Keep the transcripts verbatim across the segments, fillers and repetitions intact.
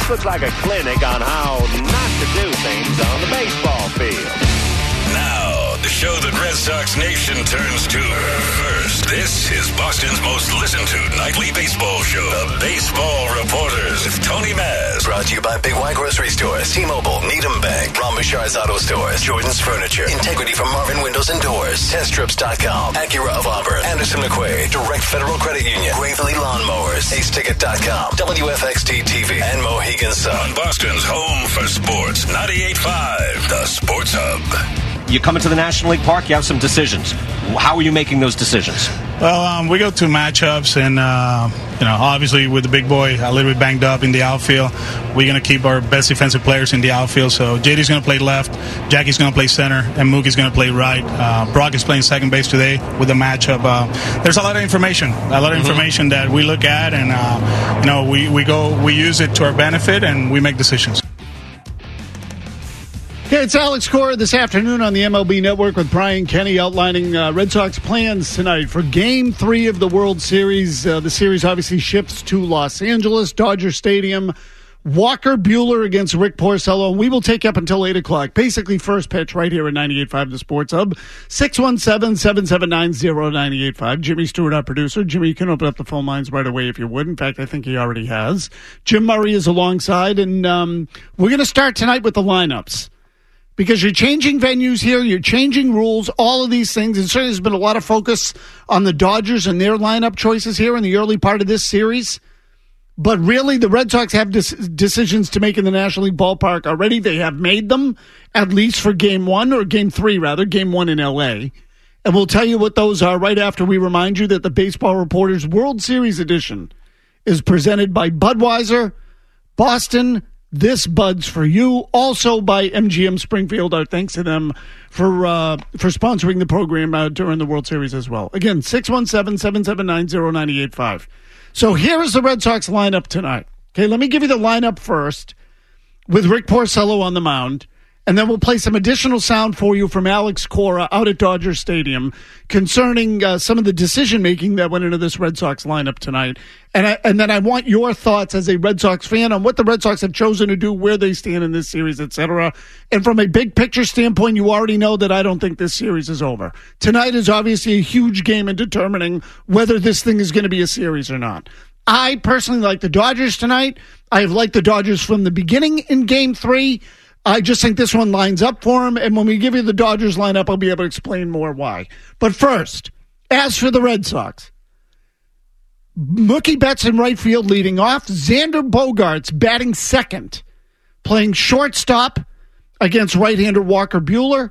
looks like a clinic on how not to do things on the baseball field. Now, the show that Red Sox Nation turns to first. This is Boston's most listened to nightly baseball show, The Baseball Reporters with Tony Maz. Brought to you by Big Y Grocery Stores, T-Mobile, Needham Bank, Ron Bouchard's Auto Stores, Jordan's Furniture, Integrity from Marvin Windows and Doors, Test Strips dot com, Acura of Auburn, Anderson McQuaid, Direct Federal Credit Union, Gravely Lawnmowers, Ace Ticket dot com, W F X T T V, and Mohegan Sun. On Boston's home for sports, ninety-eight point five, The Sports Hub. You come into the National League Park, you have some decisions. How are you making those decisions? Well, um, we go to matchups, and uh, you know, obviously with the big boy a little bit banged up in the outfield, we're going to keep our best defensive players in the outfield. So J D's going to play left, Jackie's going to play center, and Mookie's going to play right. Uh, Brock is playing second base today with the matchup. Uh, there's a lot of information, a lot of Mm-hmm. information that we look at, and uh, you know, we, we go, we use it to our benefit, and we make decisions. Okay, it's Alex Cora this afternoon on the M L B Network with Brian Kenny outlining uh, Red Sox plans tonight for Game three of the World Series. Uh, the series obviously shifts to Los Angeles, Dodger Stadium. Walker Buehler against Rick Porcello, and we will take up until eight o'clock. Basically, first pitch right here at ninety-eight point five The Sports Hub. six one seven, seven seven nine, zero nine eight five. Jimmy Stewart, our producer. Jimmy, you can open up the phone lines right away if you would. In fact, I think he already has. Jim Murray is alongside, and um, we're going to start tonight with the lineups. Because you're changing venues here, you're changing rules, all of these things. And certainly there's been a lot of focus on the Dodgers and their lineup choices here in the early part of this series. But really, the Red Sox have dis- decisions to make in the National League ballpark already. They have made them, at least for Game one, or Game three, rather, Game one in L A. And we'll tell you what those are right after we remind you that the Baseball Reporters World Series edition is presented by Budweiser, Boston, This Bud's for you. Also by M G M Springfield. Our thanks to them for uh, for sponsoring the program uh, during the World Series as well. Again, six one seven, seven seven nine, zero nine eight five. So here is the Red Sox lineup tonight. Okay, let me give you the lineup first with Rick Porcello on the mound. And then we'll play some additional sound for you from Alex Cora out at Dodger Stadium concerning uh, some of the decision-making that went into this Red Sox lineup tonight. And I, and then I want your thoughts as a Red Sox fan on what the Red Sox have chosen to do, where they stand in this series, et cetera. And from a big-picture standpoint, you already know that I don't think this series is over. Tonight is obviously a huge game in determining whether this thing is going to be a series or not. I personally like the Dodgers tonight. I have liked the Dodgers from the beginning in Game three. I just think this one lines up for him, and when we give you the Dodgers lineup, I'll be able to explain more why. But first, as for the Red Sox, Mookie Betts in right field leading off, Xander Bogaerts batting second, playing shortstop against right-hander Walker Buehler,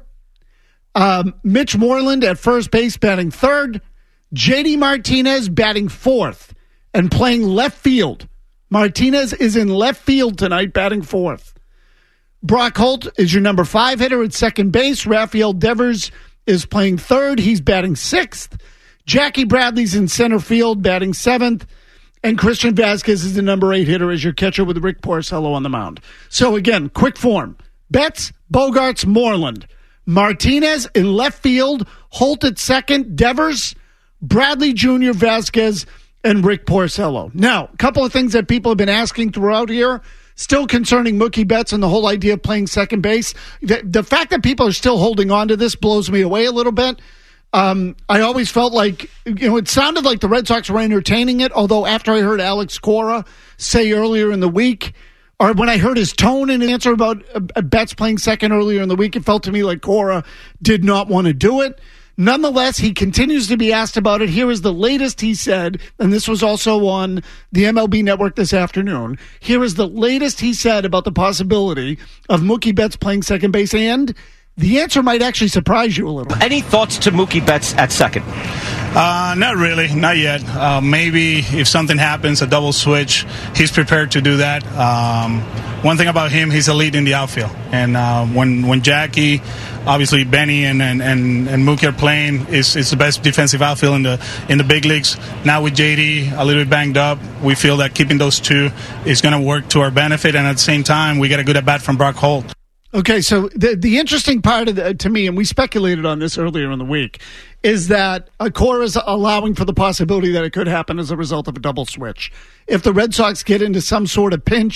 um, Mitch Moreland at first base batting third, J D Martinez batting fourth, and playing left field. Martinez is in left field tonight batting fourth. Brock Holt is your number five hitter at second base. Rafael Devers is playing third. He's batting sixth. Jackie Bradley's in center field batting seventh. And Christian Vasquez is the number eight hitter as your catcher with Rick Porcello on the mound. So again, quick form. Betts, Bogaerts, Moreland. Martinez in left field. Holt at second. Devers, Bradley Junior, Vasquez, and Rick Porcello. Now, a couple of things that people have been asking throughout here. Still concerning Mookie Betts and the whole idea of playing second base. The, the fact that people are still holding on to this blows me away a little bit. Um, I always felt like, you know, it sounded like the Red Sox were entertaining it, although after I heard Alex Cora say earlier in the week, or when I heard his tone in answer about uh, Betts playing second earlier in the week, it felt to me like Cora did not want to do it. Nonetheless, he continues to be asked about it. Here is the latest he said, and this was also on the M L B Network this afternoon. Here is the latest he said about the possibility of Mookie Betts playing second base, and the answer might actually surprise you a little. Any thoughts to Mookie Betts at second? Uh, not really, not yet. Uh, maybe if something happens, a double switch, he's prepared to do that. Um, one thing about him, he's elite in the outfield. And uh, when when Jackie, obviously Benny and and, and, and Mookie are playing, it's, it's the best defensive outfield in the in the big leagues. Now with J D a little bit banged up, we feel that keeping those two is going to work to our benefit. And at the same time, we got a good at-bat from Brock Holt. Okay, so the the interesting part of the, to me, and we speculated on this earlier in the week, is that Cora is allowing for the possibility that it could happen as a result of a double switch. If the Red Sox get into some sort of pinch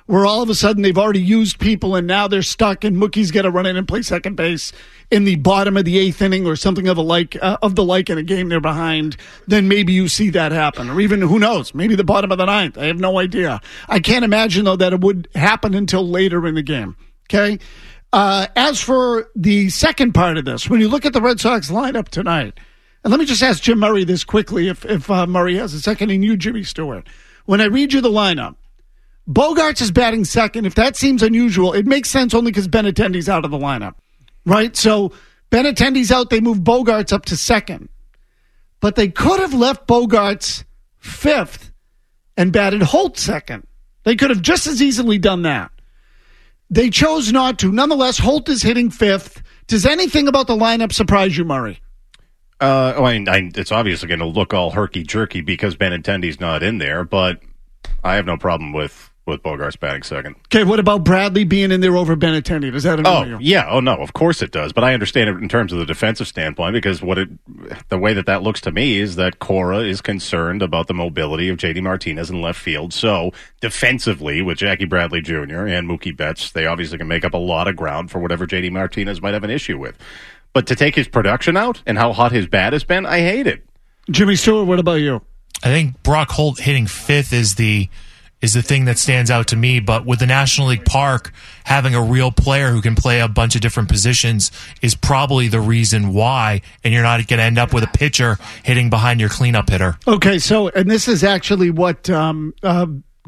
where all of a sudden they've already used people and now they're stuck and Mookie's got to run in and play second base in the bottom of the eighth inning or something of a like uh, of the like in a game they're behind, then maybe you see that happen. Or even, who knows, maybe the bottom of the ninth. I have no idea. I can't imagine, though, that it would happen until later in the game. Okay? Uh, as for the second part of this, when you look at the Red Sox lineup tonight, and let me just ask Jim Murray this quickly, if, if uh, Murray has a second, and you, Jimmy Stewart. When I read you the lineup, Bogaerts is batting second. If that seems unusual, it makes sense only because Benintendi's out of the lineup, right? So Benintendi's out, they move Bogaerts up to second. But they could have left Bogaerts fifth and batted Holt second. They could have just as easily done that. They chose not to. Nonetheless, Holt is hitting fifth. Does anything about the lineup surprise you, Murray? Uh, I mean, I, it's obviously going to look all herky-jerky because Benintendi's not in there, but I have no problem with, with Bogaerts batting second. Okay, what about Bradley being in there over Benintendi? Does that annoy oh, you? Yeah, oh no, of course it does. But I understand it in terms of the defensive standpoint because what it, the way that that looks to me is that Cora is concerned about the mobility of J D Martinez in left field. So defensively, with Jackie Bradley Junior and Mookie Betts, they obviously can make up a lot of ground for whatever J D Martinez might have an issue with. But to take his production out and how hot his bat has been, I hate it. Jimmy Stewart, what about you? I think Brock Holt hitting fifth is the is the thing that stands out to me. But with the National League Park, having a real player who can play a bunch of different positions is probably the reason why, and you're not going to end up with a pitcher hitting behind your cleanup hitter. Okay, so, and this is actually what um, uh,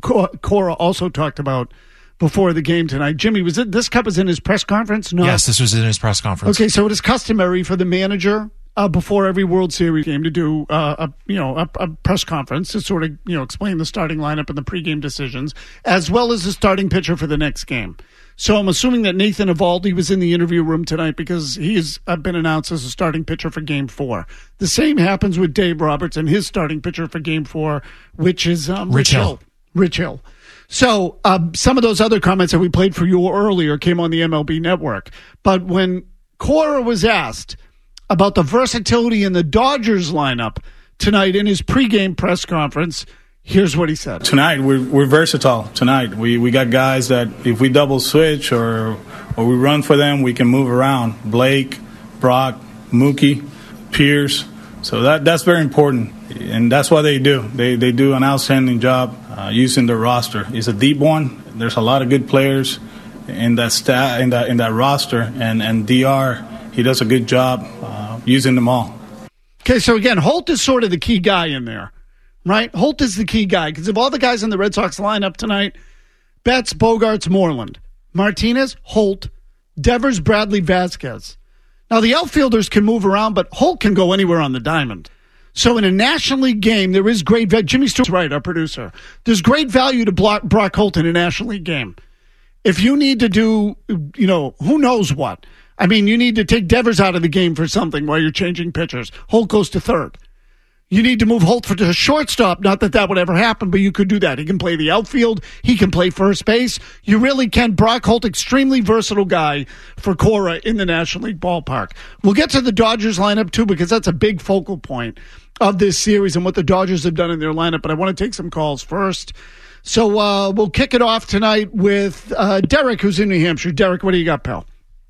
Cora also talked about before the game tonight. Jimmy, was it this cup was in his press conference? No. Yes, this was in his press conference. Okay, so it is customary for the manager uh, before every World Series game to do uh, a you know a, a press conference to sort of you know explain the starting lineup and the pregame decisions, as well as the starting pitcher for the next game. So I'm assuming that Nathan Eovaldi was in the interview room tonight because he's uh, been announced as a starting pitcher for Game Four. The same happens with Dave Roberts and his starting pitcher for Game Four, which is um, Rich, Rich Hill. Hill. Rich Hill. So um, some of those other comments that we played for you earlier came on the M L B Network. But when Cora was asked about the versatility in the Dodgers lineup tonight in his pregame press conference, here's what he said. Tonight, we're, we're versatile. Tonight, we, we got guys that if we double switch or or we run for them, we can move around. Blake, Brock, Mookie, Pierce. So that that's very important, and that's what they do. They they do an outstanding job uh, using the roster. It's a deep one. There's a lot of good players in that stat in that in that roster, and and D R, he does a good job uh, using them all. Okay, so again, Holt is sort of the key guy in there, right? Holt is the key guy because of all the guys in the Red Sox lineup tonight: Betts, Bogaerts, Moreland, Martinez, Holt, Devers, Bradley, Vasquez. Now, the outfielders can move around, but Holt can go anywhere on the diamond. So in a National League game, there is great value. Jimmy Stewart's right, our producer. There's great value to block Brock Holt in a National League game. If you need to do, you know, who knows what. I mean, you need to take Devers out of the game for something while you're changing pitchers. Holt goes to third. You need to move Holt for to shortstop. Not that that would ever happen, but you could do that. He can play the outfield. He can play first base. You really can. Brock Holt, extremely versatile guy for Cora in the National League ballpark. We'll get to the Dodgers lineup, too, because that's a big focal point of this series and what the Dodgers have done in their lineup. But I want to take some calls first. So uh, we'll kick it off tonight with uh, Derek, who's in New Hampshire. Derek, what do you got, pal?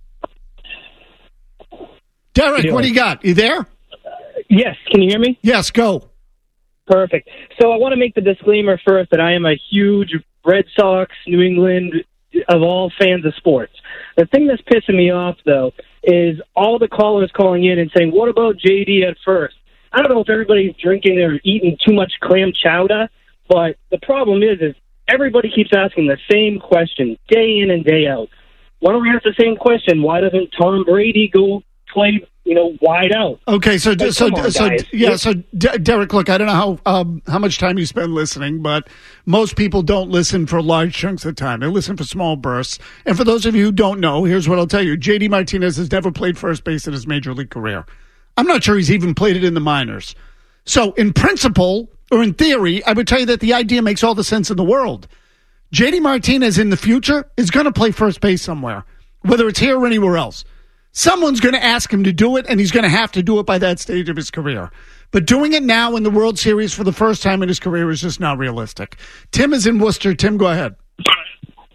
Derek, what do you got? You there? Yes, can you hear me? Yes, go. Perfect. So I want to make the disclaimer first that I am a huge Red Sox, New England, of all fans of sports. The thing that's pissing me off, though, is all the callers calling in and saying, what about J D at first? I don't know if everybody's drinking or eating too much clam chowder, but the problem is, is everybody keeps asking the same question day in and day out. Why don't we ask the same question? Why doesn't Tom Brady go play, you know, wide out? Okay, so like, so on, so guys. yeah, so D- Derek, look, I don't know how um, how much time you spend listening, but most people don't listen for large chunks of time. They listen for small bursts. And for those of you who don't know, here's what I'll tell you: J D Martinez has never played first base in his major league career. I'm not sure he's even played it in the minors. So, in principle or in theory, I would tell you that the idea makes all the sense in the world. J D Martinez in the future is going to play first base somewhere, whether it's here or anywhere else. Someone's going to ask him to do it, and he's going to have to do it by that stage of his career. But doing it now in the World Series for the first time in his career is just not realistic. Tim is in Worcester. Tim, go ahead.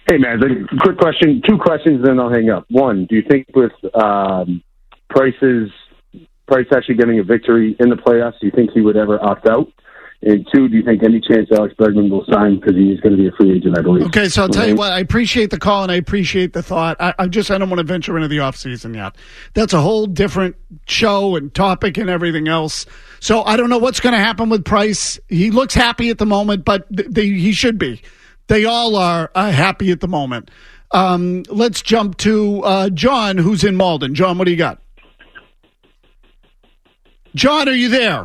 Hey, man, the quick question, two questions, then I'll hang up. One, do you think with um, Price's, Price actually getting a victory in the playoffs, do you think he would ever opt out? And two, do you think any chance Alex Bregman will sign because he's going to be a free agent, I believe? Okay, so I'll tell you what, I appreciate the call and I appreciate the thought. I, I just I don't want to venture into the offseason yet. That's a whole different show and topic and everything else. So I don't know what's going to happen with Price. He looks happy at the moment, but they, he should be. They all are uh, happy at the moment. Um, let's jump to uh, John, who's in Malden. John, what do you got? John, are you there?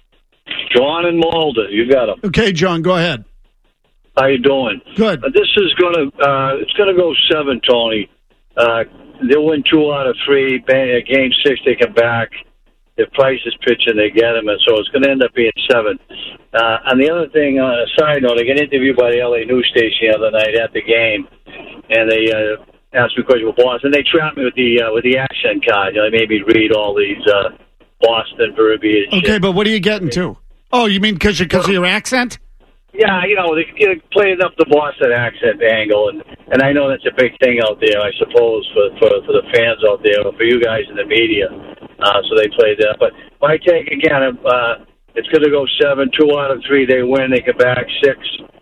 John and Malden, you got him. Okay, John, go ahead. How you doing? Good. Uh, this is gonna uh, it's gonna go seven, Tony. Uh, they'll win two out of three. Bang, game six, they come back. If Price is pitching, they get him, and so it's going to end up being seven. Uh, and the other thing, on a side note, I got interviewed by the L A news station the other night at the game, and they uh, asked me a question about Boston. They trapped me with the uh, with the accent card. You know, they made me read all these uh, Boston verbiage. Okay, but what are you getting to? Oh, you mean because because of your accent? Yeah, you know, they, you know, playing up the Boston accent angle, and, and I know that's a big thing out there, I suppose, for, for, for the fans out there, or for you guys in the media. Uh, so they played that. But my take, again, uh, it's going to go seven, two out of three, they win, they come back, six,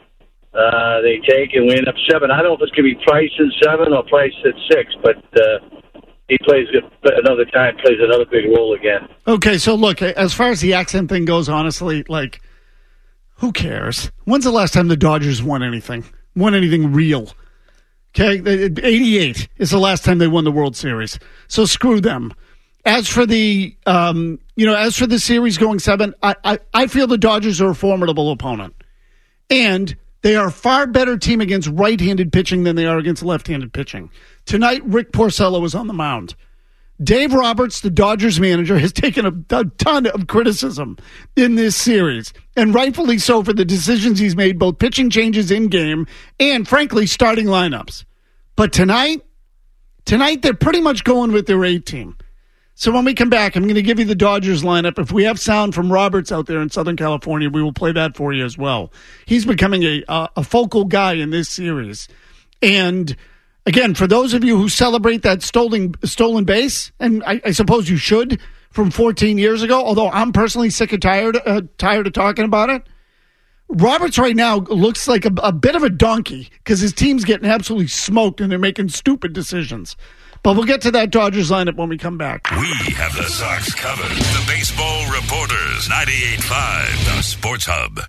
uh, they take, and we end up seven. I don't know if it's going to be Price in seven or Price at six, but uh, he plays another time, plays another big role again. Okay, so look, as far as the accent thing goes, honestly, like, who cares? When's the last time the Dodgers won anything? Won anything real? Okay, eighty-eight is the last time they won the World Series. So screw them. As for the, um, you know, as for the series going seven, I, I, I feel the Dodgers are a formidable opponent. And they are a far better team against right-handed pitching than they are against left-handed pitching. Tonight, Rick Porcello was on the mound. Dave Roberts, the Dodgers manager, has taken a, a ton of criticism in this series, and rightfully so for the decisions he's made, both pitching changes in-game and, frankly, starting lineups. But tonight, tonight they're pretty much going with their A team. So when we come back, I'm going to give you the Dodgers lineup. If we have sound from Roberts out there in Southern California, we will play that for you as well. He's becoming a, a, a focal guy in this series. And again, for those of you who celebrate that stolen stolen base, and I, I suppose you should, from fourteen years ago, although I'm personally sick and tired, uh, tired of talking about it, Roberts right now looks like a, a bit of a donkey because his team's getting absolutely smoked and they're making stupid decisions. But we'll get to that Dodgers lineup when we come back. We have the Sox covered. The Baseball Reporters, ninety-eight point five, the Sports Hub.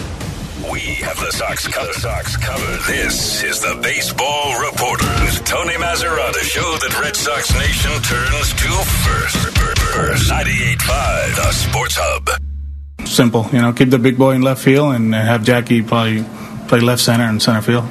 We have the Sox covered. Sox covered. This is the Baseball Reporters. Tony Mazzarata, show that Red Sox Nation turns to first. First. ninety-eight point five, the Sports Hub. Simple, you know, keep the big boy in left field and have Jackie probably play left center and center field.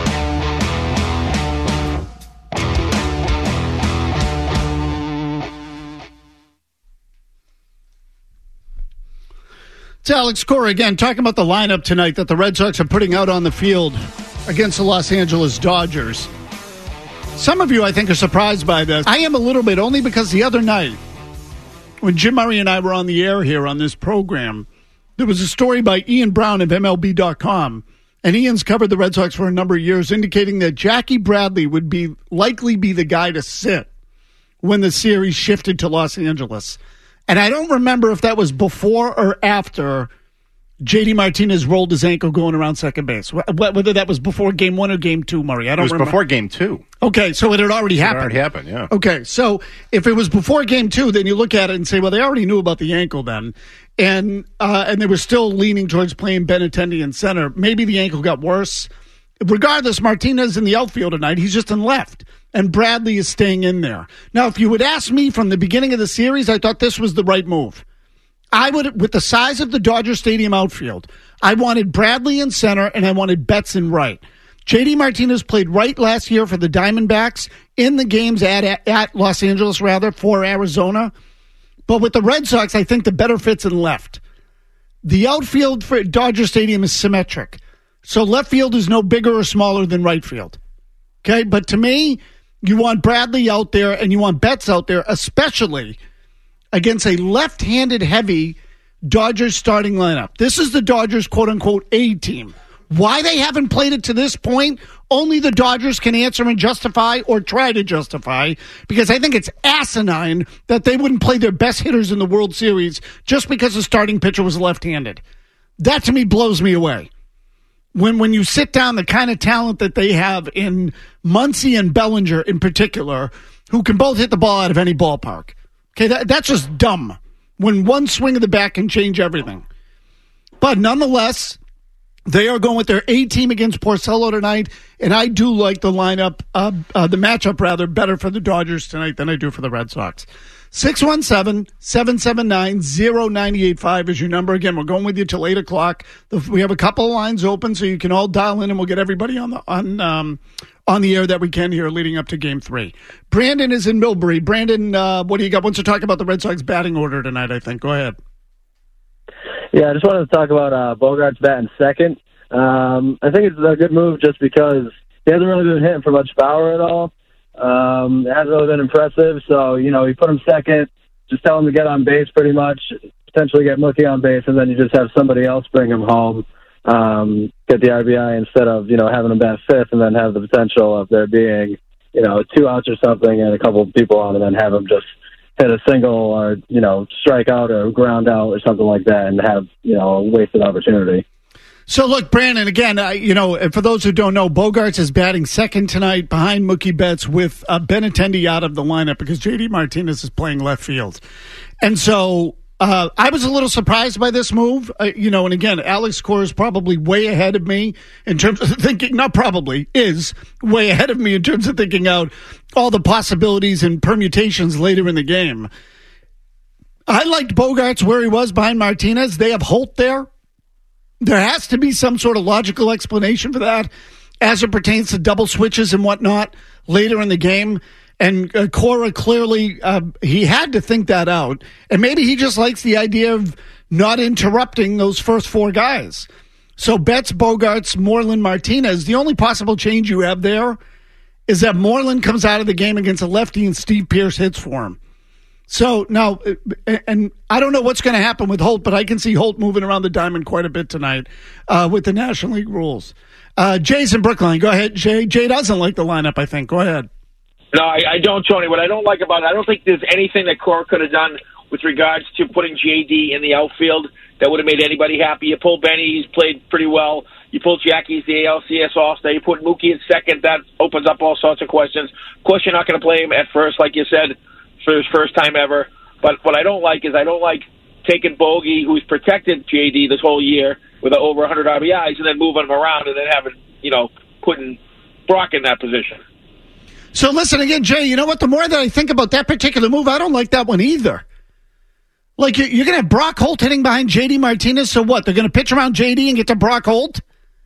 It's Alex Cora again, talking about the lineup tonight that the Red Sox are putting out on the field against the Los Angeles Dodgers. Some of you, I think, are surprised by this. I am a little bit, only because the other night, when Jim Murray and I were on the air here on this program, there was a story by Ian Brown of M L B dot com, and Ian's covered the Red Sox for a number of years, indicating that Jackie Bradley would be likely be the guy to sit when the series shifted to Los Angeles. And I don't remember if that was before or after J D Martinez rolled his ankle going around second base. Whether that was before game one or game two, Murray. I don't remember. It was remember. before game two. Okay, so it had already it happened. It already happened, yeah. Okay, so if it was before game two, then you look at it and say, well, they already knew about the ankle then. And uh, and they were still leaning towards playing Benintendi in center. Maybe the ankle got worse. Regardless, Martinez in the outfield tonight, he's just in left. And Bradley is staying in there. Now, if you would ask me from the beginning of the series, I thought this was the right move. I would, with the size of the Dodger Stadium outfield, I wanted Bradley in center and I wanted Betts in right. J D Martinez played right last year for the Diamondbacks in the games at, at, at Los Angeles, rather, for Arizona. But with the Red Sox, I think the better fit's in left. The outfield for Dodger Stadium is symmetric. So left field is no bigger or smaller than right field. Okay, but to me, you want Bradley out there and you want Betts out there, especially against a left-handed heavy Dodgers starting lineup. This is the Dodgers quote-unquote A team. Why they haven't played it to this point, only the Dodgers can answer and justify or try to justify, because I think it's asinine that they wouldn't play their best hitters in the World Series just because the starting pitcher was left-handed. That, to me, blows me away. When when you sit down, the kind of talent that they have in Muncy and Bellinger in particular, who can both hit the ball out of any ballpark. Okay, that, that's just dumb. When one swing of the bat can change everything. But nonetheless, they are going with their A team against Porcello tonight, and I do like the lineup, uh, uh, the matchup rather, better for the Dodgers tonight than I do for the Red Sox. six one seven, seven seven nine, zero nine eight five is your number. Again, we're going with you till eight o'clock. We have a couple of lines open, so you can all dial in, and we'll get everybody on the on um, on the air that we can here leading up to Game three. Brandon is in Millbury. Brandon, uh, what do you got? Wants to talk about the Red Sox batting order tonight, I think. Go ahead. Yeah, I just wanted to talk about uh, Bogaerts batting second. Um, I think it's a good move just because he hasn't really been hitting for much power at all. Um, it hasn't really been impressive. So, you know, you put him second, just tell him to get on base pretty much, potentially get Mookie on base, and then you just have somebody else bring him home, um, get the R B I instead of, you know, having him bat fifth and then have the potential of there being, you know, two outs or something and a couple of people on and then have him just hit a single or, you know, strike out or ground out or something like that and have, you know, a wasted opportunity. So, look, Brandon, again, uh, you know, for those who don't know, Bogaerts is batting second tonight behind Mookie Betts with uh, Benintendi out of the lineup because J D Martinez is playing left field. And so uh, I was a little surprised by this move. Uh, you know, and again, Alex Cora is probably way ahead of me in terms of thinking, not probably, is way ahead of me in terms of thinking out all the possibilities and permutations later in the game. I liked Bogaerts where he was behind Martinez. They have Holt there. There has to be some sort of logical explanation for that as it pertains to double switches and whatnot later in the game. And uh, Cora clearly, uh, he had to think that out. And maybe he just likes the idea of not interrupting those first four guys. So Betts, Bogaerts, Moreland, Martinez, the only possible change you have there is that Moreland comes out of the game against a lefty and Steve Pearce hits for him. So now, and I don't know what's going to happen with Holt, but I can see Holt moving around the diamond quite a bit tonight uh, with the National League rules. Uh, Jay's in Brookline. Go ahead, Jay. Jay doesn't like the lineup, I think. Go ahead. No, I, I don't, Tony. What I don't like about it, I don't think there's anything that Cora could have done with regards to putting J D in the outfield that would have made anybody happy. You pull Benny, he's played pretty well. You pull Jackie, he's the A L C S All-Star. You put Mookie in second, that opens up all sorts of questions. Of course, you're not going to play him at first, like you said, for his first time ever. But what I don't like is I don't like taking Bogey, who's protected J D this whole year with over one hundred R B Is, and then moving him around and then having, you know, putting Brock in that position. So listen again, Jay, you know what? The more that I think about that particular move, I don't like that one either. Like, you're going to have Brock Holt hitting behind J D Martinez, so what? They're going to pitch around J D and get to Brock Holt?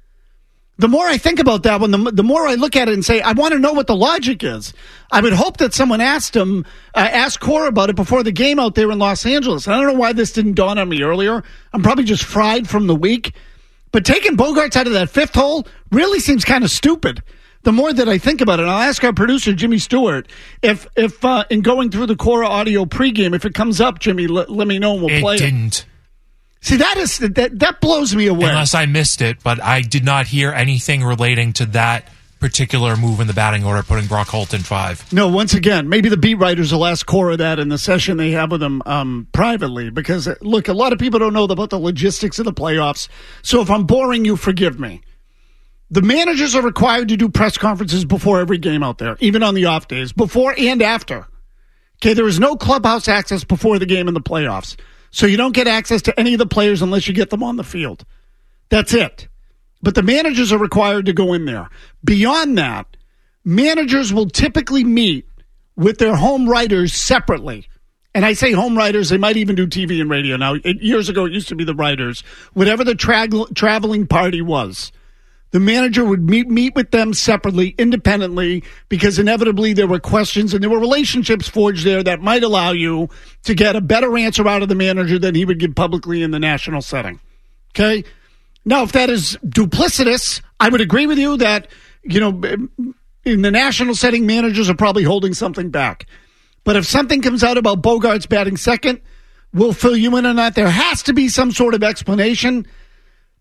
The more I think about that one, the, the more I look at it and say, I want to know what the logic is. I would hope that someone asked him, uh, asked Cora about it before the game out there in Los Angeles. I don't know why this didn't dawn on me earlier. I'm probably just fried from the week. But taking Bogaerts out of that fifth hole really seems kind of stupid. The more that I think about it, and I'll ask our producer, Jimmy Stewart, if, if uh, in going through the Cora audio pregame, if it comes up, Jimmy, l- let me know and we'll it play it. It didn't. See, that is that that blows me away. Unless I missed it, but I did not hear anything relating to that particular move in the batting order, putting Brock Holt in five. No, once again, maybe the beat writers will ask Cora that in the session they have with him um, privately. Because, look, a lot of people don't know about the logistics of the playoffs. So if I'm boring you, forgive me. The managers are required to do press conferences before every game out there, even on the off days, before and after. Okay, there is no clubhouse access before the game in the playoffs. So you don't get access to any of the players unless you get them on the field. That's it. But the managers are required to go in there. Beyond that, managers will typically meet with their home writers separately. And I say home writers, they might even do T V and radio. Now, it, years ago, it used to be the writers. Whatever the tra- traveling party was, the manager would meet meet with them separately, independently, because inevitably there were questions and there were relationships forged there that might allow you to get a better answer out of the manager than he would give publicly in the national setting. Okay? Now, if that is duplicitous, I would agree with you that, you know, in the national setting, managers are probably holding something back. But if something comes out about Bogaerts batting second, we'll fill you in on that. There has to be some sort of explanation.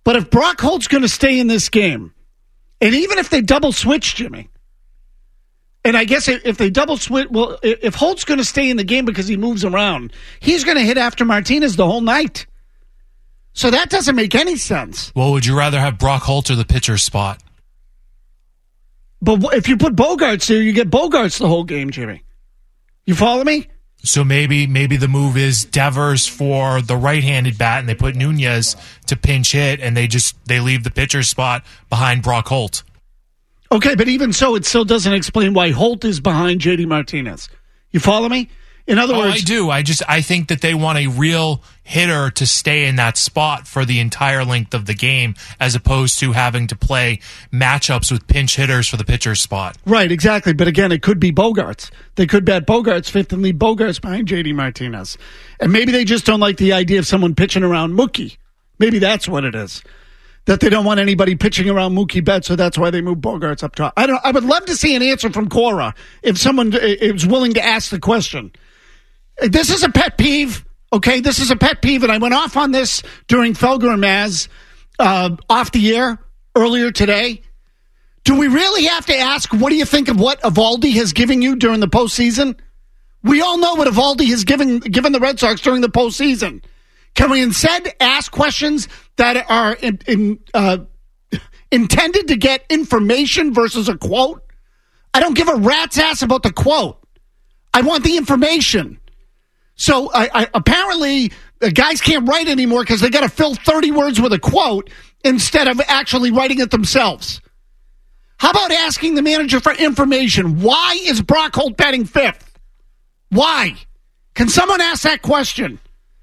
But if Brock Holt's going to stay in this game, and even if they double switch, Jimmy, and I guess if they double switch, well, if Holt's going to stay in the game because he moves around, he's going to hit after Martinez the whole night. So that doesn't make any sense. Well, would you rather have Brock Holt or the pitcher's spot? But if you put Bogarts there, you get Bogarts the whole game, Jimmy. You follow me? So maybe maybe the move is Devers for the right-handed bat, and they put Nunez to pinch hit, and they just they leave the pitcher's spot behind Brock Holt. Okay, but even so, it still doesn't explain why Holt is behind J D Martinez. You follow me? In other oh, words, I do. I just I think that they want a real hitter to stay in that spot for the entire length of the game, as opposed to having to play matchups with pinch hitters for the pitcher's spot. Right, exactly. But again, it could be Bogarts. They could bat Bogarts fifth and leave Bogarts behind J D Martinez. And maybe they just don't like the idea of someone pitching around Mookie. Maybe that's what it is. That they don't want anybody pitching around Mookie Betts, so that's why they move Bogarts up top. I don't. I would love to see an answer from Cora if someone is willing to ask the question. This is a pet peeve, okay? This is a pet peeve, and I went off on this during Felger and Maz uh, off the air earlier today. Do we really have to ask, what do you think of what Eovaldi has given you during the postseason? We all know what Eovaldi has given given the Red Sox during the postseason. Can we instead ask questions that are in, in, uh, intended to get information versus a quote? I don't give a rat's ass about the quote. I want the information. So I, I, apparently the guys can't write anymore because they got to fill thirty words with a quote instead of actually writing it themselves. How about asking the manager for information? Why is Brock Holt batting fifth? Why? Can someone ask that question?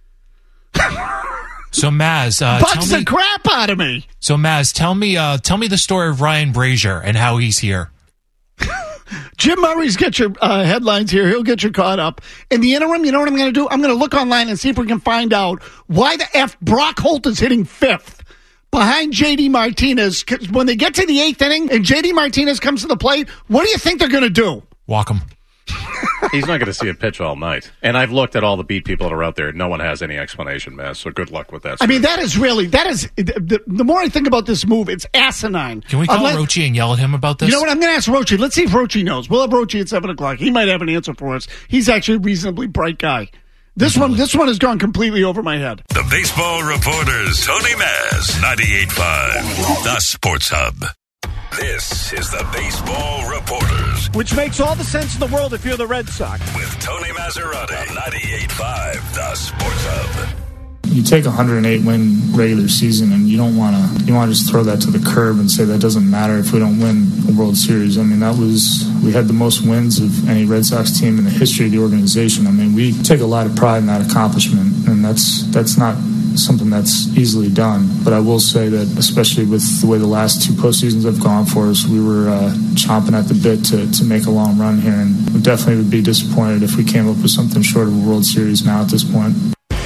So Maz, uh, bugs tell me, the crap out of me. So Maz, tell me, uh, tell me the story of Ryan Brazier and how he's here. Jim Murray's got your uh, headlines here. He'll get you caught up. In the interim, you know what I'm going to do? I'm going to look online and see if we can find out why the F Brock Holt is hitting fifth behind J D Martinez. When they get to the eighth inning and J D Martinez comes to the plate, what do you think they're going to do? Walk him. He's not going to see a pitch all night. And I've looked at all the beat people that are out there. No one has any explanation, man. So good luck with that. I mean, that is really, that is, the, the more I think about this move, it's asinine. Can we call Unless, Rochi and yell at him about this? You know what? I'm going to ask Rochi. Let's see if Rochi knows. We'll have Rochi at seven o'clock. He might have an answer for us. He's actually a reasonably bright guy. This one, this one has gone completely over my head. The Baseball Reporters, Tony Maz, ninety-eight point five, The Sports Hub. This is the Baseball Reporters. Which makes all the sense in the world if you're the Red Sox. With Tony Maserati, ninety-eight point five, The Sports Hub. You take a one hundred eight win regular season and you don't want to you want to just throw that to the curb and say that doesn't matter if we don't win a World Series. I mean, that was, we had the most wins of any Red Sox team in the history of the organization. I mean, we take a lot of pride in that accomplishment, and that's that's not something that's easily done. But I will say that, especially with the way the last two postseasons have gone for us, we were uh, chomping at the bit to, to make a long run here, and we definitely would be disappointed if we came up with something short of a World Series now at this point.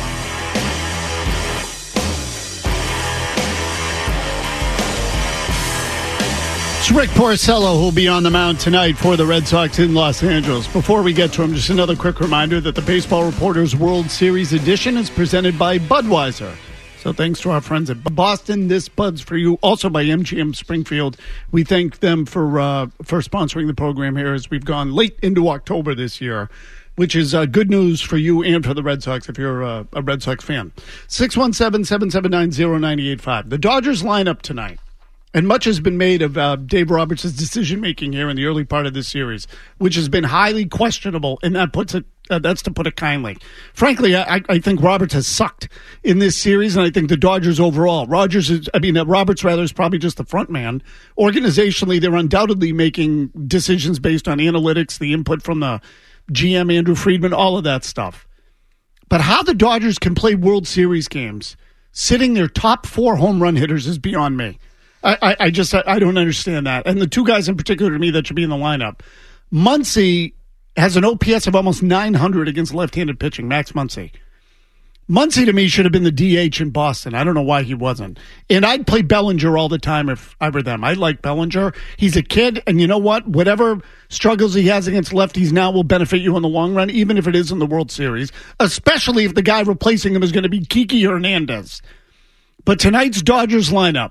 It's Rick Porcello who will be on the mound tonight for the Red Sox in Los Angeles. Before we get to him, just another quick reminder that the Baseball Reporters World Series edition is presented by Budweiser. So thanks to our friends at Boston. This Bud's for you. Also by M G M Springfield. We thank them for uh, for sponsoring the program here as we've gone late into October this year, which is uh, good news for you and for the Red Sox if you're uh, a Red Sox fan. six one seven, seven seven nine, zero nine eight five. The Dodgers lineup tonight. And much has been made of uh, Dave Roberts' decision-making here in the early part of this series, which has been highly questionable, and that puts it, uh, that's to put it kindly. Frankly, I, I think Roberts has sucked in this series, and I think the Dodgers overall. Rogers is, I mean, uh, Roberts, rather, is probably just the front man. Organizationally, they're undoubtedly making decisions based on analytics, the input from the G M, Andrew Friedman, all of that stuff. But how the Dodgers can play World Series games sitting their top four home run hitters is beyond me. I, I just I don't understand that. And the two guys in particular to me that should be in the lineup. Muncy has an O P S of almost nine hundred against left-handed pitching, Max Muncy. Muncy to me should have been the D H in Boston. I don't know why he wasn't. And I'd play Bellinger all the time if I were them. I like Bellinger. He's a kid, and you know what? Whatever struggles he has against lefties now will benefit you in the long run, even if it is in the World Series, especially if the guy replacing him is going to be Kiki Hernandez. But tonight's Dodgers lineup,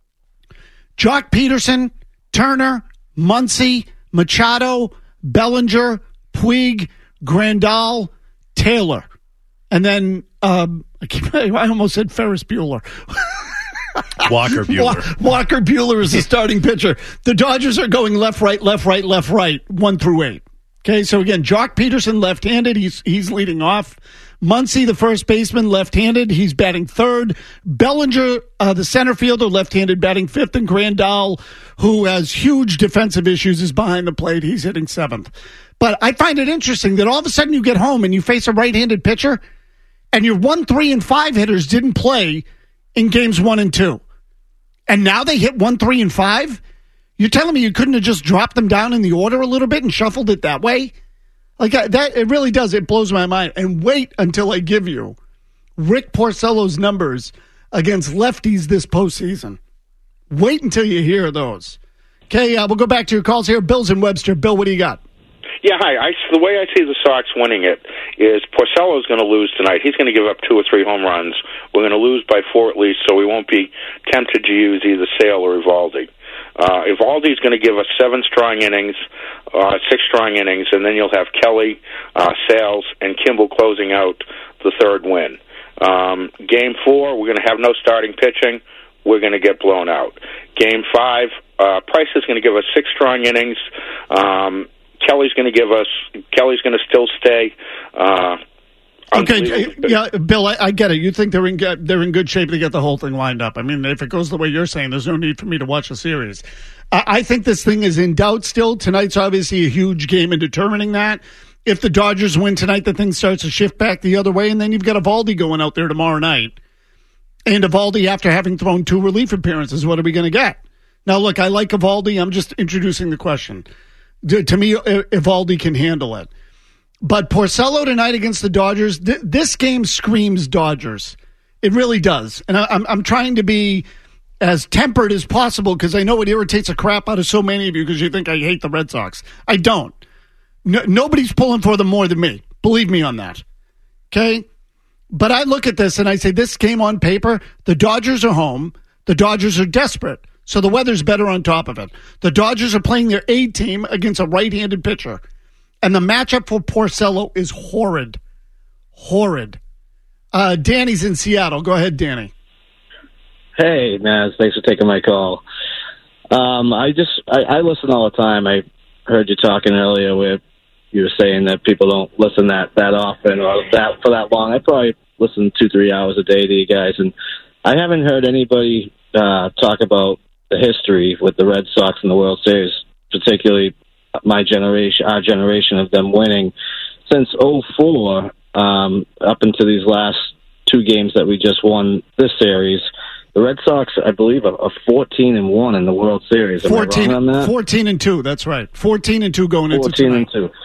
Jock Peterson, Turner, Muncy, Machado, Bellinger, Puig, Grandal, Taylor. And then um, I, keep, I almost said Ferris Bueller. Walker Bueller. Walker Bueller is the starting pitcher. The Dodgers are going left, right, left, right, left, right, one through eight. Okay, so again, Jock Peterson left-handed. He's he's leading off. Muncy, the first baseman, left-handed. He's batting third. Bellinger, uh, the center fielder, left-handed, batting fifth. And Grandal, who has huge defensive issues, is behind the plate. He's hitting seventh. But I find it interesting that all of a sudden you get home and you face a right-handed pitcher, and your one, three, and five hitters didn't play in games one and two. And now they hit one, three, and five? You're telling me you couldn't have just dropped them down in the order a little bit and shuffled it that way? Like that, it really does. It blows my mind. And wait until I give you Rick Porcello's numbers against lefties this postseason. Wait until you hear those. Okay, uh, we'll go back to your calls here. Bill's in Webster. Bill, what do you got? Yeah, hi. I, the way I see the Sox winning it is Porcello's going to lose tonight. He's going to give up two or three home runs. We're going to lose by four at least, so we won't be tempted to use either Sale or Eovaldi. Uh, Eovaldi's going to give us seven strong innings, uh, six strong innings, and then you'll have Kelly, uh, Sales, and Kimball closing out the third win. Um, game four, we're going to have no starting pitching. We're going to get blown out. Game five, uh, Price is going to give us six strong innings. Um, Kelly's going to give us. Kelly's going to still stay. Uh, okay, yeah, Bill, I, I get it. You think they're in they're in good shape to get the whole thing lined up. I mean, if it goes the way you're saying, there's no need for me to watch the series. I, I think this thing is in doubt still. Tonight's obviously a huge game in determining that. If the Dodgers win tonight, the thing starts to shift back the other way, and then you've got Eovaldi going out there tomorrow night. And Eovaldi, after having thrown two relief appearances, what are we going to get? Now, look, I like Eovaldi. I'm just introducing the question. To me, Eovaldi can handle it. But Porcello tonight against the Dodgers, th- this game screams Dodgers. It really does. And I, I'm, I'm trying to be as tempered as possible because I know it irritates the crap out of so many of you because you think I hate the Red Sox. I don't. No, nobody's pulling for them more than me. Believe me on that. Okay? But I look at this and I say, this game on paper, the Dodgers are home. The Dodgers are desperate. So the weather's better on top of it. The Dodgers are playing their A team against a right-handed pitcher. And the matchup for Porcello is horrid. Horrid. Uh, Danny's in Seattle. Go ahead, Danny. Hey, Naz. Thanks for taking my call. Um, I just, I, I listen all the time. I heard you talking earlier where you were saying that people don't listen that, that often or that for that long. I probably listen two, three hours a day to you guys. And I haven't heard anybody uh, talk about the history with the Red Sox in the World Series, particularly my generation, our generation of them winning since oh four um, up into these last two games that we just won this series. The Red Sox, I believe, are fourteen and one in the World Series. Am fourteen, I wrong on that? fourteen and two. That's right. Fourteen and two going into fourteen tonight. and two.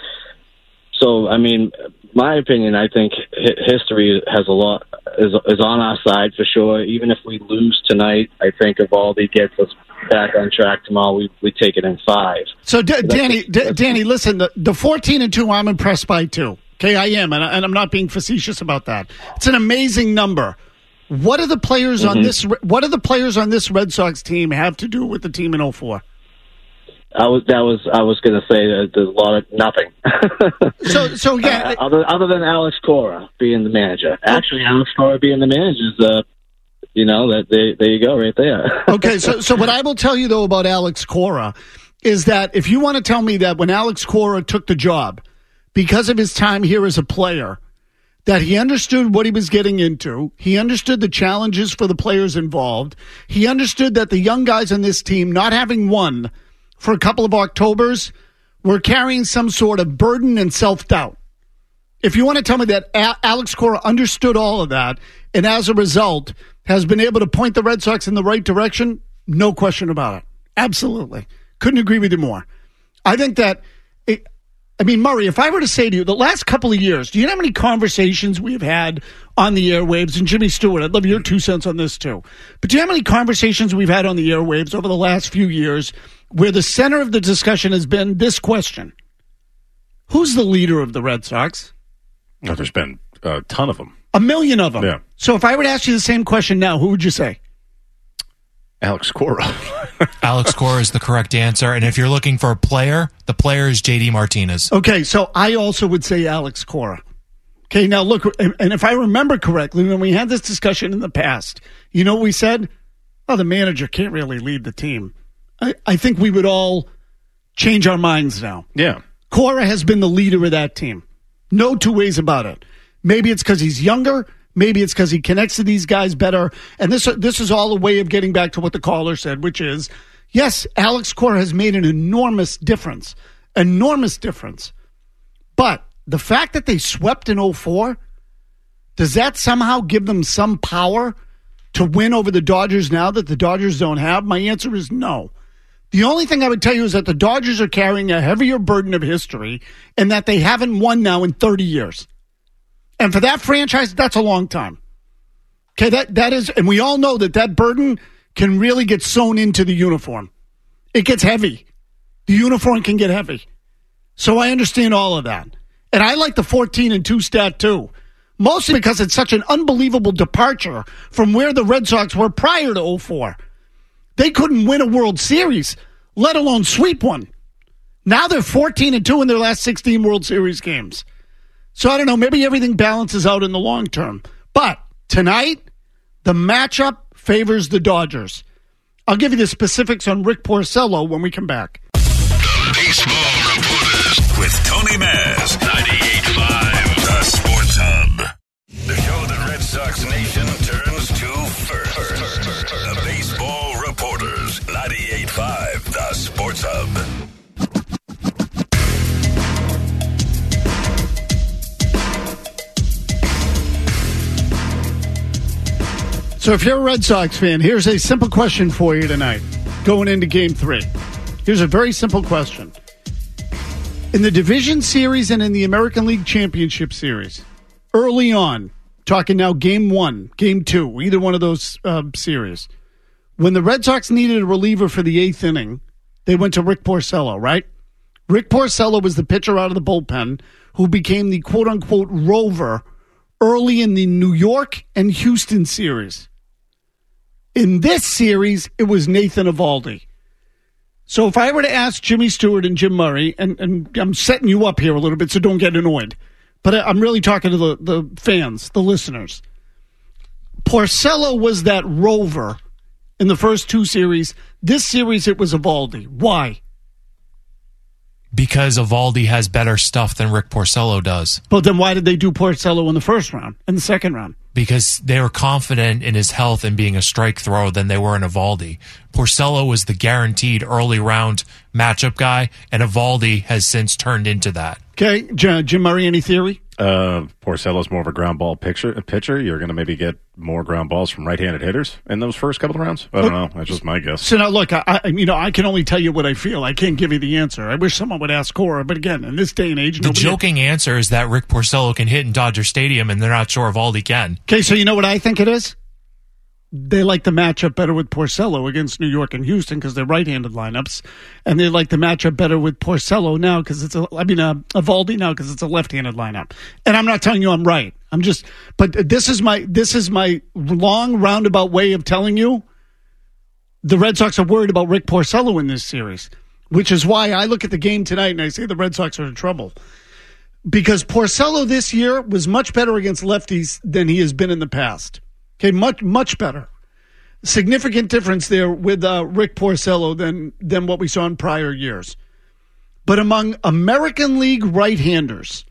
So, I mean, my opinion, I think history has a lot is is on our side for sure. Even if we lose tonight, I think Eovaldi gets us back on track tomorrow. We we take it in five. So, D- so Danny, D- Danny, listen, the, the fourteen and two, I'm impressed by too. Okay, I am, and, I, and I'm not being facetious about that. It's an amazing number. What are the players mm-hmm. on this? What do the players on this Red Sox team have to do with the team in oh four? I was that was I was going to say that there's a lot of nothing. so so yeah, uh, other other than Alex Cora being the manager. Actually, Alex Cora being the manager is uh, you know that they, there you go right there. Okay, so so what I will tell you though about Alex Cora is that if you want to tell me that when Alex Cora took the job because of his time here as a player, that he understood what he was getting into. He understood the challenges for the players involved. He understood that the young guys on this team, not having won for a couple of Octobers, were carrying some sort of burden and self-doubt. If you want to tell me that a- Alex Cora understood all of that and as a result has been able to point the Red Sox in the right direction, no question about it. Absolutely. Couldn't agree with you more. I think that it, I mean, Murray, if I were to say to you, the last couple of years, do you know how many conversations we've had on the airwaves? And Jimmy Stewart, I'd love your two cents on this too. But do you know how many conversations we've had on the airwaves over the last few years where the center of the discussion has been this question? Who's the leader of the Red Sox? No, there's been a ton of them. A million of them. Yeah. So if I would ask you the same question now, who would you say? Alex Cora. Alex Cora is the correct answer. And if you're looking for a player, the player is J D Martinez. Okay, so I also would say Alex Cora. Okay, now look, and if I remember correctly, when we had this discussion in the past, you know what we said? Oh, the manager can't really lead the team. I, I think we would all change our minds now. Yeah. Cora has been the leader of that team. No two ways about it. Maybe it's because he's younger. Maybe it's because he connects to these guys better. And this this is all a way of getting back to what the caller said, which is, yes, Alex Cora has made an enormous difference. Enormous difference. But the fact that they swept in oh four, does that somehow give them some power to win over the Dodgers now that the Dodgers don't have? My answer is no. The only thing I would tell you is that the Dodgers are carrying a heavier burden of history and that they haven't won now in thirty years. And for that franchise, that's a long time. Okay, that that is, and we all know that that burden can really get sewn into the uniform. It gets heavy. The uniform can get heavy. So I understand all of that. And I like the fourteen and two stat too. Mostly because it's such an unbelievable departure from where the Red Sox were prior to oh four. They couldn't win a World Series, let alone sweep one. Now they're fourteen and two in their last sixteen World Series games. So I don't know, maybe everything balances out in the long term. But tonight, the matchup favors the Dodgers. I'll give you the specifics on Rick Porcello when we come back. The Baseball Reporters with Tony Maz, ninety-eight point five, The Sports Hub. The show that Red Sox Nation turns to first. The Baseball Reporters, ninety-eight point five, The Sports Hub. So if you're a Red Sox fan, here's a simple question for you tonight, going into Game three. Here's a very simple question. In the Division Series and in the American League Championship Series, early on, talking now Game one, Game two, either one of those uh, series, when the Red Sox needed a reliever for the eighth inning, they went to Rick Porcello, right? Rick Porcello was the pitcher out of the bullpen who became the quote-unquote rover early in the New York and Houston series. In this series, it was Nathan Eovaldi. So if I were to ask Jimmy Stewart and Jim Murray, and, and I'm setting you up here a little bit, so don't get annoyed, but I'm really talking to the, the fans, the listeners. Porcello was that rover in the first two series. This series, it was Eovaldi. Why? Because Eovaldi has better stuff than Rick Porcello does. But then why did they do Porcello in the first round and the second round? Because they were confident in his health and being a strike thrower than they were in Eovaldi. Porcello was the guaranteed early round matchup guy, and Eovaldi has since turned into that. Okay, Jim Murray, any theory? Uh, Porcello's more of a ground ball pitcher. pitcher. You're going to maybe get more ground balls from right-handed hitters in those first couple of rounds. I don't know. That's just my guess. So now, look, I, I, you know, I can only tell you what I feel. I can't give you the answer. I wish someone would ask Cora, but again, in this day and age, the joking had... answer is that Rick Porcello can hit in Dodger Stadium, and they're not sure Eovaldi can. Okay, so you know what I think it is? They like the matchup better with Porcello against New York and Houston because they're right-handed lineups, and they like the matchup better with Porcello now because it's a, I mean, uh, Eovaldi now because it's a left-handed lineup. And I'm not telling you I'm right. I'm just, but this is my this is my long roundabout way of telling you the Red Sox are worried about Rick Porcello in this series, which is why I look at the game tonight and I say the Red Sox are in trouble because Porcello this year was much better against lefties than he has been in the past. Okay, much, much better. Significant difference there with uh, Rick Porcello than, than what we saw in prior years. But among American League right-handers,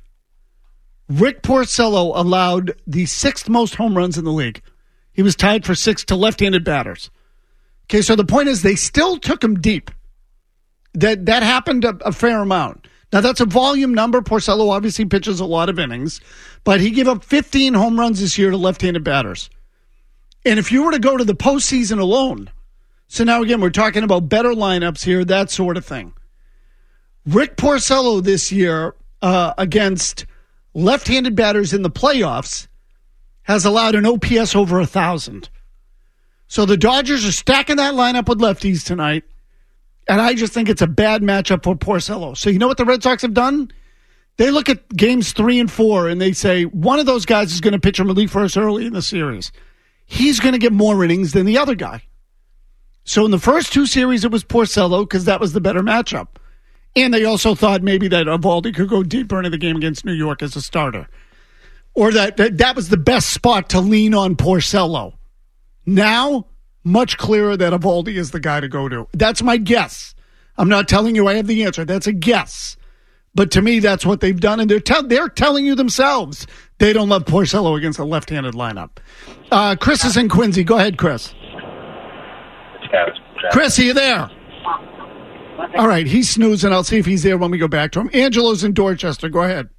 Rick Porcello allowed the sixth most home runs in the league. He was tied for sixth to left-handed batters. Okay, so the point is they still took him deep. That, that happened a, a fair amount. Now, that's a volume number. Porcello obviously pitches a lot of innings, but he gave up fifteen home runs this year to left-handed batters. And if you were to go to the postseason alone, so now again, we're talking about better lineups here, that sort of thing. Rick Porcello this year uh, against left-handed batters in the playoffs has allowed an O P S over one thousand. So the Dodgers are stacking that lineup with lefties tonight, and I just think it's a bad matchup for Porcello. So you know what the Red Sox have done? They look at games three and four, and they say, one of those guys is going to pitch in relief for us early in the series. He's going to get more innings than the other guy. So in the first two series, it was Porcello because that was the better matchup. And they also thought maybe that Eovaldi could go deeper into the game against New York as a starter. Or that, that that was the best spot to lean on Porcello. Now, much clearer that Eovaldi is the guy to go to. That's my guess. I'm not telling you I have the answer. That's a guess. But to me, that's what they've done. And they're, te- they're telling you themselves they don't love Porcello against a left-handed lineup. Uh, Chris is in Quincy. Go ahead, Chris. Chris, are you there? All right, he's snoozing. I'll see if he's there when we go back to him. Angelo's in Dorchester. Go ahead.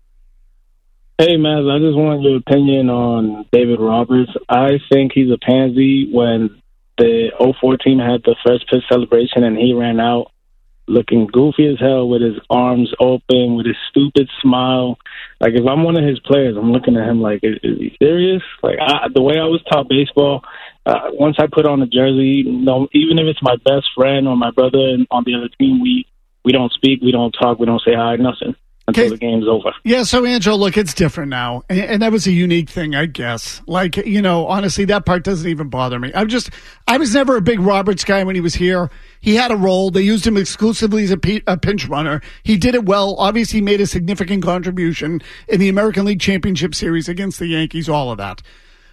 Hey, Maz, I just want your opinion on David Roberts. I think he's a pansy. When the oh four team had the first pitch celebration and he ran out looking goofy as hell with his arms open, with his stupid smile. Like, if I'm one of his players, I'm looking at him like, is, is he serious? Like, I, the way I was taught baseball, uh, once I put on a jersey, you know, even if it's my best friend or my brother on the other team, we, we don't speak, we don't talk, we don't say hi, nothing until the game's over. Yeah, so, Angelo, look, it's different now. And, and that was a unique thing, I guess. Like, you know, honestly, that part doesn't even bother me. I'm just, I was never a big Roberts guy when he was here. He had a role. They used him exclusively as a, p- a pinch runner. He did it well. Obviously, he made a significant contribution in the American League Championship Series against the Yankees, all of that.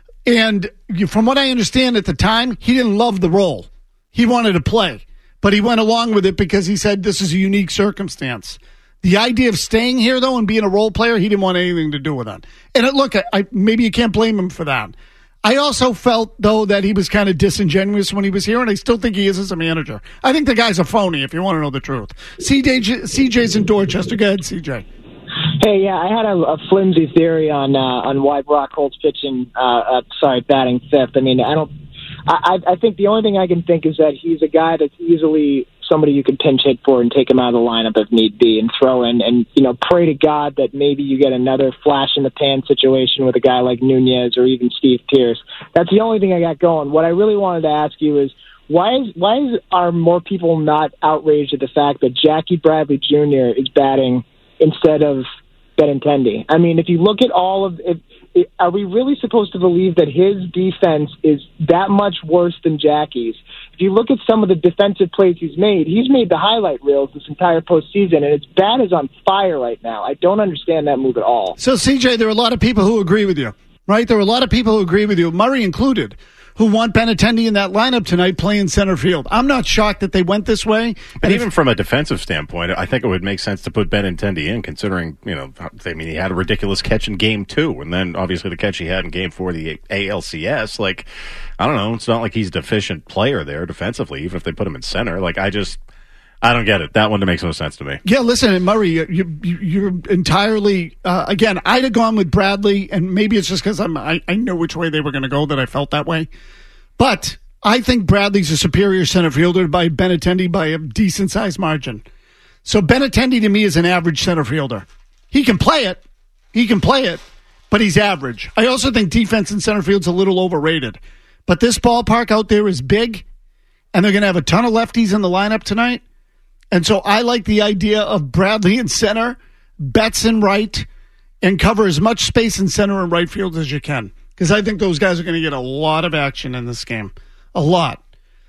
And from what I understand at the time, he didn't love the role. He wanted to play. But he went along with it because he said this is a unique circumstance. The idea of staying here, though, and being a role player, he didn't want anything to do with that. And it, look, I, maybe you can't blame him for that. I also felt, though, that he was kind of disingenuous when he was here, and I still think he is as a manager. I think the guy's a phony, if you want to know the truth. C J, C J's in Dorchester. Go ahead, C J. Hey, yeah, I had a, a flimsy theory on uh, on why Brock Holt's pitching, uh, uh, sorry, batting fifth. I mean, I don't. I, I think the only thing I can think is that he's a guy that's easily somebody you can pinch hit for and take him out of the lineup if need be and throw in and, you know, pray to God that maybe you get another flash in the pan situation with a guy like Nunez or even Steve Pearce. That's the only thing I got going. What I really wanted to ask you is why is why is, are more people not outraged at the fact that Jackie Bradley Junior is batting instead of Benintendi? I mean, if you look at all of it, it, are we really supposed to believe that his defense is that much worse than Jackie's? If you look at some of the defensive plays he's made, he's made the highlight reels this entire postseason, and his bat is on fire right now. I don't understand that move at all. So, C J, there are a lot of people who agree with you, right? There are a lot of people who agree with you, Murray included, who want Benintendi in that lineup tonight playing center field. I'm not shocked that they went this way. But and even if, from a defensive standpoint, I think it would make sense to put Benintendi in, considering, you know, I mean, he had a ridiculous catch in game two, and then obviously the catch he had in game four of the A L C S. Like, I don't know, it's not like he's a deficient player there defensively, even if they put him in center. Like, I just, I don't get it. That one makes no sense to me. Yeah, listen, Murray, you, you, you're entirely, uh, again, I'd have gone with Bradley, and maybe it's just because I'm, I, I know which way they were going to go that I felt that way. But I think Bradley's a superior center fielder by Benintendi by a decent-sized margin. So Benintendi to me is an average center fielder. He can play it. He can play it, but he's average. I also think defense in center field's a little overrated. But this ballpark out there is big, and they're going to have a ton of lefties in the lineup tonight. And so I like the idea of Bradley in center, Betts in right, and cover as much space in center and right field as you can. Because I think those guys are going to get a lot of action in this game. A lot.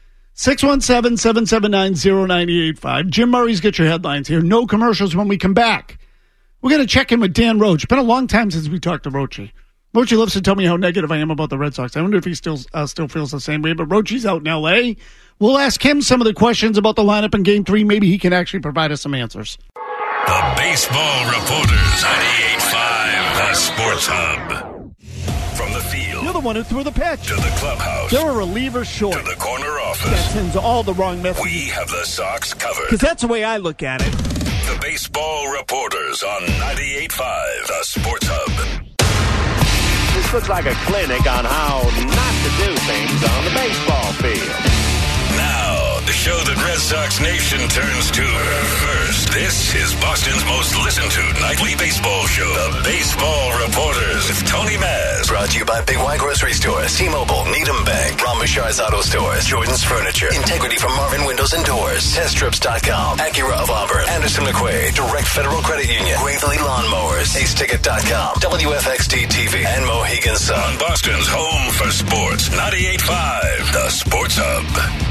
six one seven, seven seven nine, zero nine eight five. Jim Murray's Get Your Headlines here. No commercials when we come back. We're going to check in with Dan Roach. It's been a long time since we talked to Roachy. Roachy loves to tell me how negative I am about the Red Sox. I wonder if he still uh, still feels the same way. But Roachy's out in L A. We'll ask him some of the questions about the lineup in Game three. Maybe he can actually provide us some answers. The Baseball Reporters, ninety-eight point five, the Sports Hub. From the field. You're the one who threw the pitch. To the clubhouse. They're a reliever short. To the corner office. That sends all the wrong messages. We have the Sox covered. Because that's the way I look at it. The Baseball Reporters on ninety-eight point five, the Sports Hub. This looks like a clinic on how not to do things on the baseball field. Now, show that Red Sox Nation turns to first. This is Boston's most listened to nightly baseball show, The Baseball Reporters with Tony Maz. Brought to you by Big Y Grocery Stores, T-Mobile, Needham Bank, Ron Bouchard's Auto Stores, Jordan's Furniture, Integrity from Marvin Windows and Doors, Test Strips dot com, Acura of Auburn, Anderson McQuaid, Direct Federal Credit Union, Gravely Lawnmowers, Ace Ticket dot com, W F X D T V, and Mohegan Sun. On Boston's home for sports, ninety-eight point five, The Sports Hub.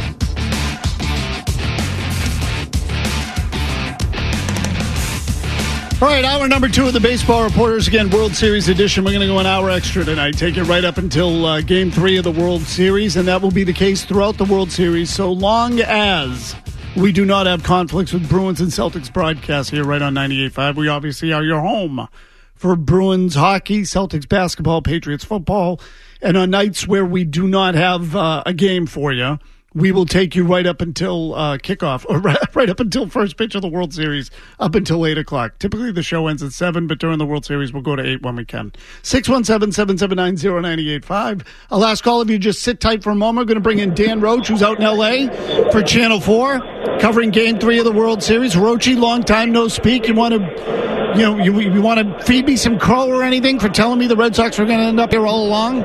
All right, hour number two of the Baseball Reporters. Again, World Series edition. We're going to go an hour extra tonight. Take it right up until uh, Game three of the World Series, and that will be the case throughout the World Series so long as we do not have conflicts with Bruins and Celtics broadcast here right on ninety-eight point five. We obviously are your home for Bruins hockey, Celtics basketball, Patriots football, and on nights where we do not have uh, a game for you, we will take you right up until uh, kickoff, or right, right up until first pitch of the World Series, up until eight o'clock. Typically, the show ends at seven, but during the World Series, we'll go to eight when we can. six one seven, seven seven nine, zero nine eight five. I'll ask all of you just sit tight for a moment. We're going to bring in Dan Roach, who's out in L A for Channel four, covering Game three of the World Series. Roachy, long time no speak. You want to, you know, you, you want to feed me some crow or anything for telling me the Red Sox were going to end up here all along?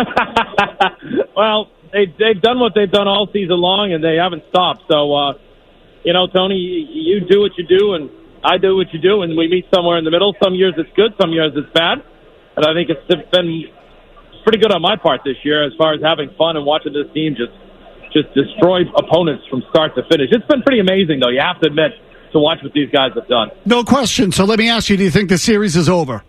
Well, They, they've done what they've done all season long, and they haven't stopped. So, uh, you know, Tony, you, you do what you do, and I do what you do, and we meet somewhere in the middle. Some years it's good, some years it's bad. And I think it's been pretty good on my part this year as far as having fun and watching this team just just destroy opponents from start to finish. It's been pretty amazing, though, you have to admit, to watch what these guys have done. No question. So let me ask you, do you think the series is over?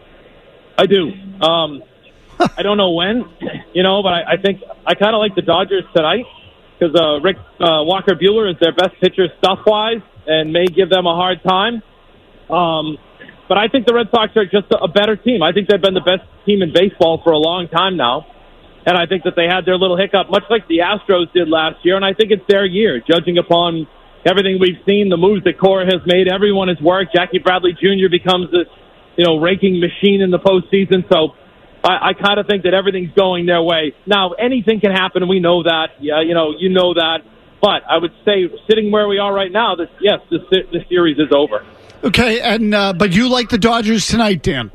I do. Um I don't know when, you know, but I, I think I kind of like the Dodgers tonight because uh, Rick uh, Walker Buehler is their best pitcher stuff-wise and may give them a hard time. Um, but I think the Red Sox are just a, a better team. I think they've been the best team in baseball for a long time now. And I think that they had their little hiccup, much like the Astros did last year. And I think it's their year, judging upon everything we've seen, the moves that Cora has made. Everyone has worked. Jackie Bradley Junior becomes this, you know, raking machine in the postseason. So I, I kind of think that everything's going their way. Now, anything can happen. We know that. Yeah, you know, you know that. But I would say, sitting where we are right now, this yes, this this series is over. Okay, and uh, but you like the Dodgers tonight, Dan?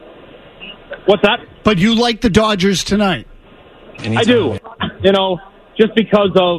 What's that? But you like the Dodgers tonight? Anytime. I do. You know, just because of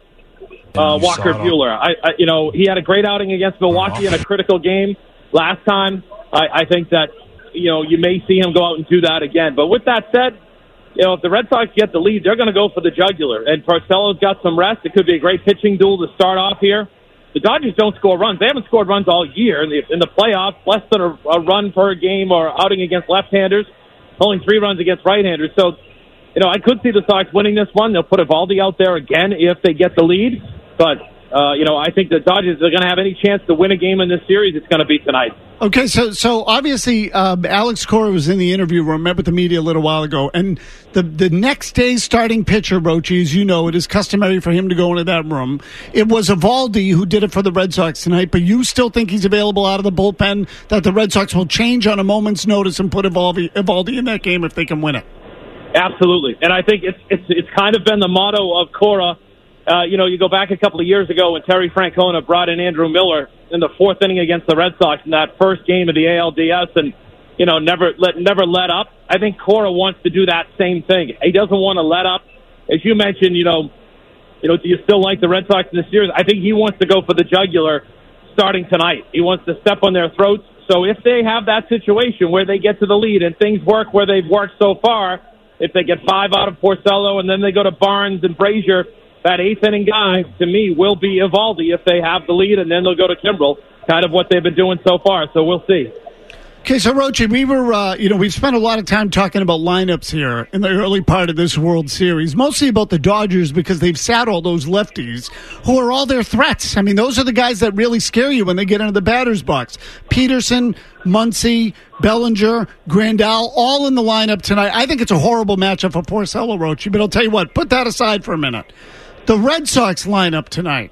uh, Walker Buehler. I, I, you know, he had a great outing against Milwaukee in a critical game last time. I, I think that. You know, you may see him go out and do that again. But with that said, you know, if the Red Sox get the lead, they're going to go for the jugular. And Porcello's got some rest. It could be a great pitching duel to start off here. The Dodgers don't score runs. They haven't scored runs all year in the, in the playoffs, less than a, a run per game or outing against left-handers, only three runs against right-handers. So, you know, I could see the Sox winning this one. They'll put Eovaldi out there again if they get the lead. But, uh, you know, I think the Dodgers are going to have any chance to win a game in this series. It's going to be tonight. Okay, so so obviously um, Alex Cora was in the interview room, met with the media a little while ago, and the the next day's starting pitcher, Roachy, as you know, it is customary for him to go into that room. It was Eovaldi who did it for the Red Sox tonight, but you still think he's available out of the bullpen, that the Red Sox will change on a moment's notice and put Eovaldi, Eovaldi in that game if they can win it? Absolutely, and I think it's it's it's kind of been the motto of Cora. Uh, you know, you go back a couple of years ago when Terry Francona brought in Andrew Miller in the fourth inning against the Red Sox in that first game of the A L D S, and you know, never let never let up. I think Cora wants to do that same thing. He doesn't want to let up. As you mentioned, you know, you know, do you still like the Red Sox in the series? I think he wants to go for the jugular starting tonight. He wants to step on their throats. So if they have that situation where they get to the lead and things work where they've worked so far, if they get five out of Porcello and then they go to Barnes and Brazier, that eighth inning guy, to me, will be Eovaldi if they have the lead, and then they'll go to Kimbrel, kind of what they've been doing so far. So we'll see. Okay, so Roachy, we were, uh, you know, we've spent a lot of time talking about lineups here in the early part of this World Series, mostly about the Dodgers because they've sat all those lefties who are all their threats. I mean, those are the guys that really scare you when they get into the batter's box. Peterson, Muncy, Bellinger, Grandal, all in the lineup tonight. I think it's a horrible matchup for Porcello, Roachy, but I'll tell you what, put that aside for a minute. The Red Sox lineup tonight.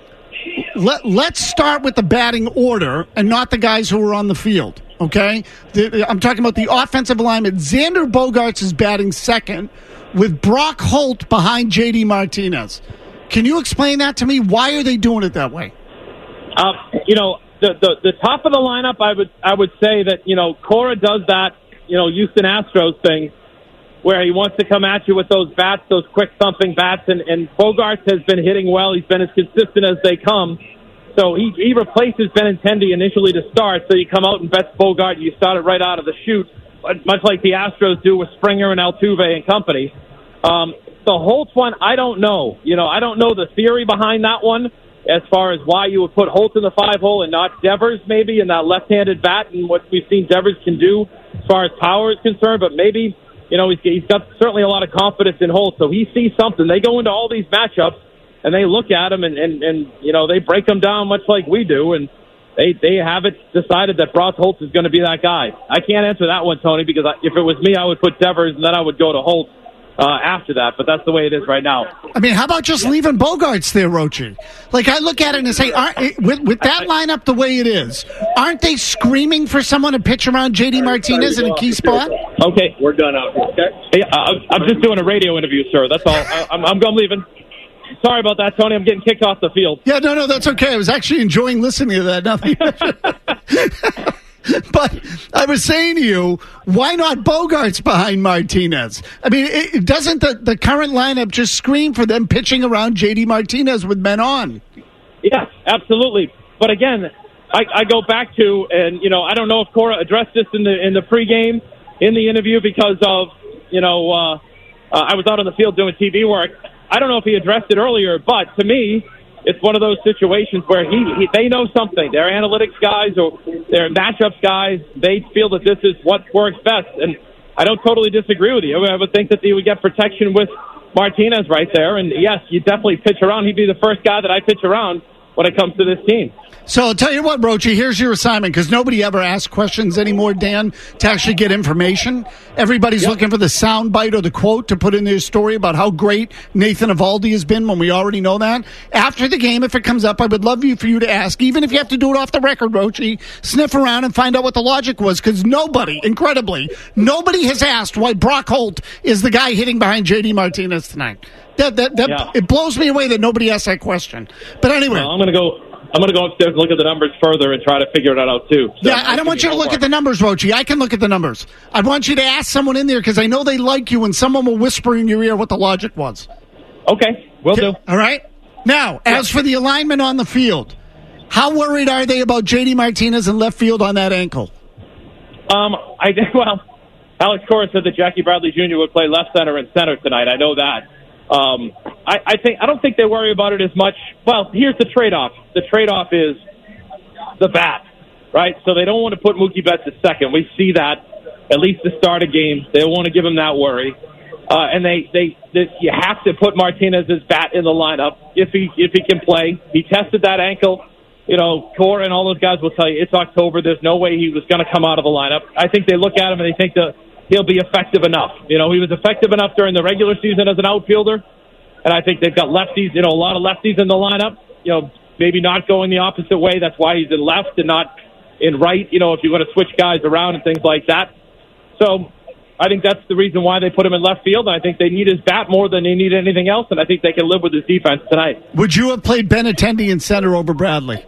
Let, let's start with the batting order and not the guys who are on the field, okay? The, I'm talking about the offensive alignment. Xander Bogaerts is batting second with Brock Holt behind J D Martinez. Can you explain that to me? Why are they doing it that way? Uh, you know, the, the the top of the lineup, I would I would say that, you know, Cora does that, you know, Houston Astros thing, where he wants to come at you with those bats, those quick thumping bats, and, and Bogaerts has been hitting well. He's been as consistent as they come. So he, he replaces Benintendi initially to start, so you come out and bet Bogart, you start it right out of the chute, much like the Astros do with Springer and Altuve and company. Um, the Holtz one, I don't know. You know, I don't know the theory behind that one as far as why you would put Holtz in the five hole and not Devers maybe in that left-handed bat and what we've seen Devers can do as far as power is concerned, but maybe, you know, he's, he's got certainly a lot of confidence in Holtz, so he sees something. They go into all these matchups, and they look at him, and, and, and you know, they break him down much like we do, and they they have it decided that Brock Holtz is going to be that guy. I can't answer that one, Tony, because I, if it was me, I would put Devers, and then I would go to Holtz uh, after that, but that's the way it is right now. I mean, how about just leaving Bogaerts there, Rochi? Like, I look at it and say, aren't, with, with that lineup the way it is, aren't they screaming for someone to pitch around J D Martinez in a key spot? Okay, we're done out here, okay? Hey, uh, I'm just doing a radio interview, sir, that's all. I, I'm, I'm, I'm leaving. Sorry about that, Tony. I'm getting kicked off the field. Yeah, no, no, that's okay. I was actually enjoying listening to that. Nothing. But I was saying to you, why not Bogaerts behind Martinez? I mean, it, it doesn't the, the current lineup just scream for them pitching around J D Martinez with men on? Yes, absolutely. But again, I, I go back to, and you know, I don't know if Cora addressed this in the in the pregame, in the interview, because of, you know, uh, uh, I was out on the field doing T V work. I don't know if he addressed it earlier, but to me, it's one of those situations where he, he they know something. They're analytics guys or they're matchups guys. They feel that this is what works best, and I don't totally disagree with you. I would think that they would get protection with Martinez right there, and yes, you definitely pitch around. He'd be the first guy that I pitch around when it comes to this team. So I'll tell you what, Rochi, here's your assignment, because nobody ever asks questions anymore, Dan, to actually get information. Everybody's yep. looking for the sound bite or the quote to put in their story about how great Nathan Eovaldi has been when we already know that. After the game, if it comes up, I would love you for you to ask, even if you have to do it off the record, Rochi, sniff around and find out what the logic was, because nobody, incredibly, nobody has asked why Brock Holt is the guy hitting behind J D Martinez tonight. That that, that yeah. It blows me away that nobody asked that question. But anyway, well, I'm going to go. I'm going to go upstairs and look at the numbers further and try to figure that out too. So yeah, I don't want you to look at the numbers, Rochi. I can look at the numbers. I want you to ask someone in there, because I know they like you, and someone will whisper in your ear what the logic was. Okay, will do. All right. Now, as for the alignment on the field, how worried are they about J D Martinez in left field on that ankle? Um, I well, Alex Cora said that Jackie Bradley Junior would play left center and center tonight. I know that. Um, I, I think I don't think they worry about it as much. Well, here's the trade-off. The trade-off is the bat, right? So they don't want to put Mookie Betts at second. We see that at least to start a game. They don't want to give him that worry, uh, and they, they they you have to put Martinez's bat in the lineup if he if he can play. He tested that ankle. You know, Cora and all those guys will tell you it's October. There's no way he was going to come out of the lineup. I think they look at him and they think that he'll be effective enough. You know, he was effective enough during the regular season as an outfielder, and I think they've got lefties, you know, a lot of lefties in the lineup, you know, maybe not going the opposite way. That's why he's in left and not in right, you know, if you're going to switch guys around and things like that. So I think that's the reason why they put him in left field, and I think they need his bat more than they need anything else, and I think they can live with his defense tonight. Would you have played Benintendi in center over Bradley?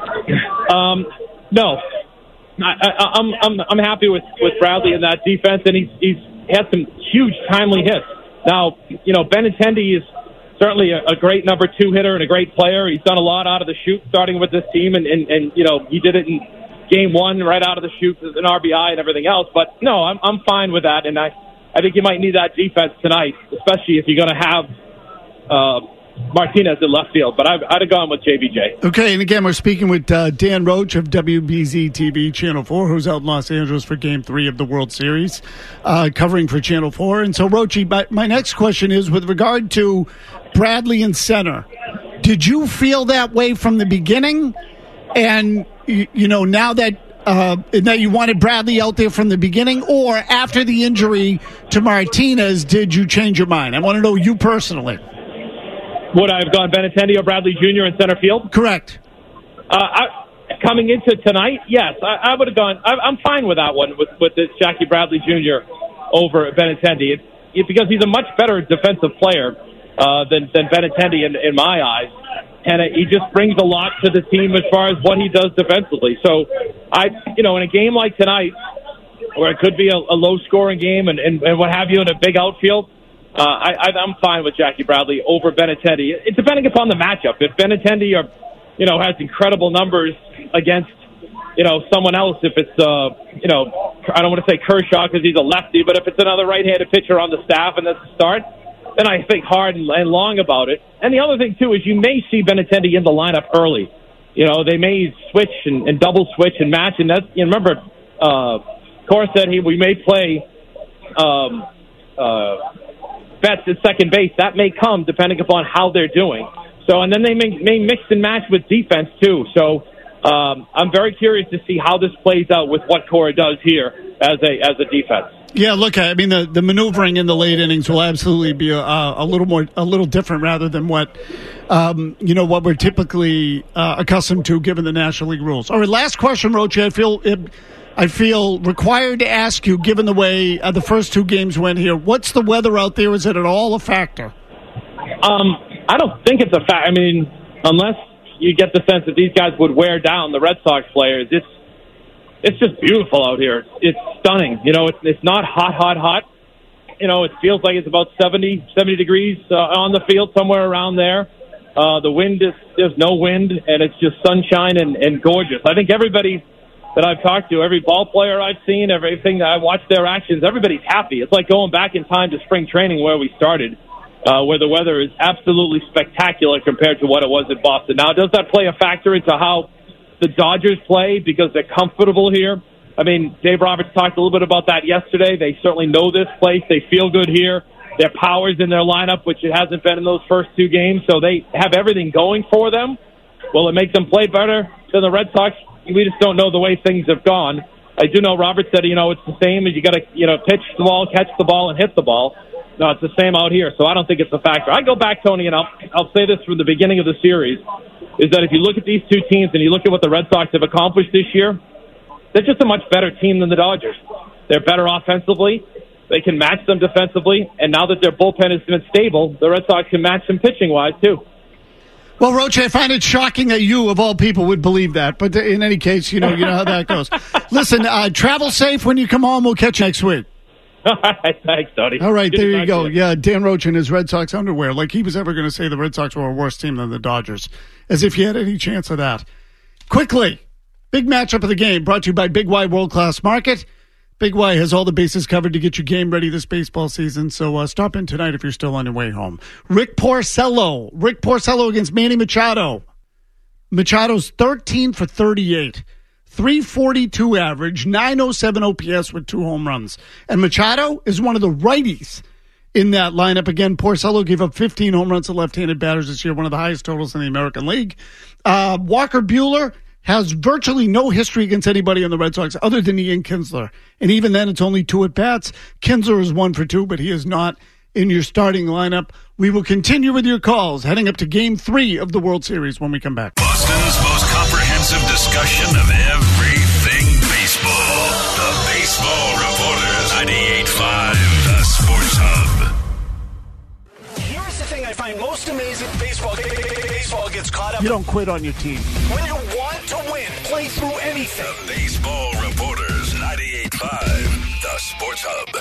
Um, no. I, I, I'm I'm I'm happy with, with Bradley in that defense, and he's he's had some huge timely hits. Now, you know, Benintendi is certainly a, a great number two hitter and a great player. He's done a lot out of the chute, starting with this team, and, and, and you know, he did it in game one right out of the chute as an R B I and everything else. But no, I'm I'm fine with that, and I I think you might need that defense tonight, especially if you're going to have Uh, Martinez in left field, but I've, I'd have gone with J B J. Okay, and again, we're speaking with uh, Dan Roach of W B Z T V Channel four, who's out in Los Angeles for Game three of the World Series, uh, covering for Channel four. And so, Roachy, my, my next question is, with regard to Bradley in center, did you feel that way from the beginning? And, you, you know, now that uh, that you wanted Bradley out there from the beginning, or after the injury to Martinez, did you change your mind? I want to know you personally. Would I have gone Benintendi or Bradley Junior in center field? Correct. Uh, I, coming into tonight, yes, I, I would have gone. I, I'm fine with that one with with this Jackie Bradley Junior over Benintendi. It's it, because he's a much better defensive player. uh, than than Benintendi in, in my eyes, and uh, he just brings a lot to the team as far as what he does defensively. So, I, you know, in a game like tonight, where it could be a, a low-scoring game and, and, and what have you in a big outfield, uh, I, I, I'm fine with Jackie Bradley over Benintendi. It, depending upon the matchup. If Benintendi are, you know, has incredible numbers against, you know, someone else, if it's, uh, you know, I don't want to say Kershaw because he's a lefty, but if it's another right-handed pitcher on the staff and that's the start, then I think hard and, and long about it. And the other thing, too, is you may see Benintendi in the lineup early. You know, they may switch and, and double switch and match. And that's, you know, remember, uh, Cora said he we may play um, uh, Betts at second base. That may come depending upon how they're doing. So, and then they may, may mix and match with defense, too. So um, I'm very curious to see how this plays out with what Cora does here as a as a defense. Yeah, look, I mean, the, the maneuvering in the late innings will absolutely be a, a little more, a little different rather than what, um, you know, what we're typically uh, accustomed to given the National League rules. All right, last question, Roche. I feel, it, I feel required to ask you, given the way uh, the first two games went here, what's the weather out there? Is it at all a factor? Um, I don't think it's a fact. I mean, unless you get the sense that these guys would wear down the Red Sox players, it's, It's just beautiful out here. It's stunning. You know, it's it's not hot, hot, hot. You know, it feels like it's about seventy, seventy degrees uh, on the field, somewhere around there. Uh, the wind is, there's no wind, and it's just sunshine and, and gorgeous. I think everybody that I've talked to, every ball player I've seen, everything that I watched their actions, everybody's happy. It's like going back in time to spring training where we started, uh, where the weather is absolutely spectacular compared to what it was in Boston. Now, does that play a factor into how the Dodgers play because they're comfortable here? I mean, Dave Roberts talked a little bit about that yesterday. They certainly know this place. They feel good here. Their power's in their lineup, which it hasn't been in those first two games, so they have everything going for them. Will it make them play better than the Red Sox? We just don't know the way things have gone. I do know Roberts said, you know, it's the same as you got to, you know, pitch the ball, catch the ball, and hit the ball. No, it's the same out here, so I don't think it's a factor. I go back, Tony, and I'll, I'll say this from the beginning of the series, is that if you look at these two teams and you look at what the Red Sox have accomplished this year, they're just a much better team than the Dodgers. They're better offensively. They can match them defensively. And now that their bullpen has been stable, the Red Sox can match them pitching-wise, too. Well, Roche, I find it shocking that you, of all people, would believe that. But in any case, you know, you know how that goes. Listen, uh, travel safe when you come home. We'll catch you next week. Thanks, Tony. All right, Good there you go. you. Yeah, Dan Roche in his Red Sox underwear. Like he was ever going to say the Red Sox were a worse team than the Dodgers. As if he had any chance of that. Quickly, big matchup of the game brought to you by Big Y World Class Market. Big Y has all the bases covered to get your game ready this baseball season, so uh, stop in tonight if you're still on your way home. Rick Porcello. Rick Porcello against Manny Machado. Machado's thirteen for thirty-eight. three forty-two average, nine oh seven O P S with two home runs. And Machado is one of the righties in that lineup. Again, Porcello gave up fifteen home runs to left-handed batters this year, one of the highest totals in the American League. Uh, Walker Buehler has virtually no history against anybody on the Red Sox other than Ian Kinsler. And even then, it's only two at-bats. Kinsler is one for two, but he is not in your starting lineup. We will continue with your calls heading up to Game three of the World Series when we come back. Boston's most comprehensive discussion of everything baseball. The Baseball Reporters, ninety-eight point five, The Sports Hub. Here's the thing I find most amazing. Baseball, baseball gets caught up. You don't quit on your team. When you want to win, play through anything. The Baseball Reporters, ninety-eight point five, The Sports Hub.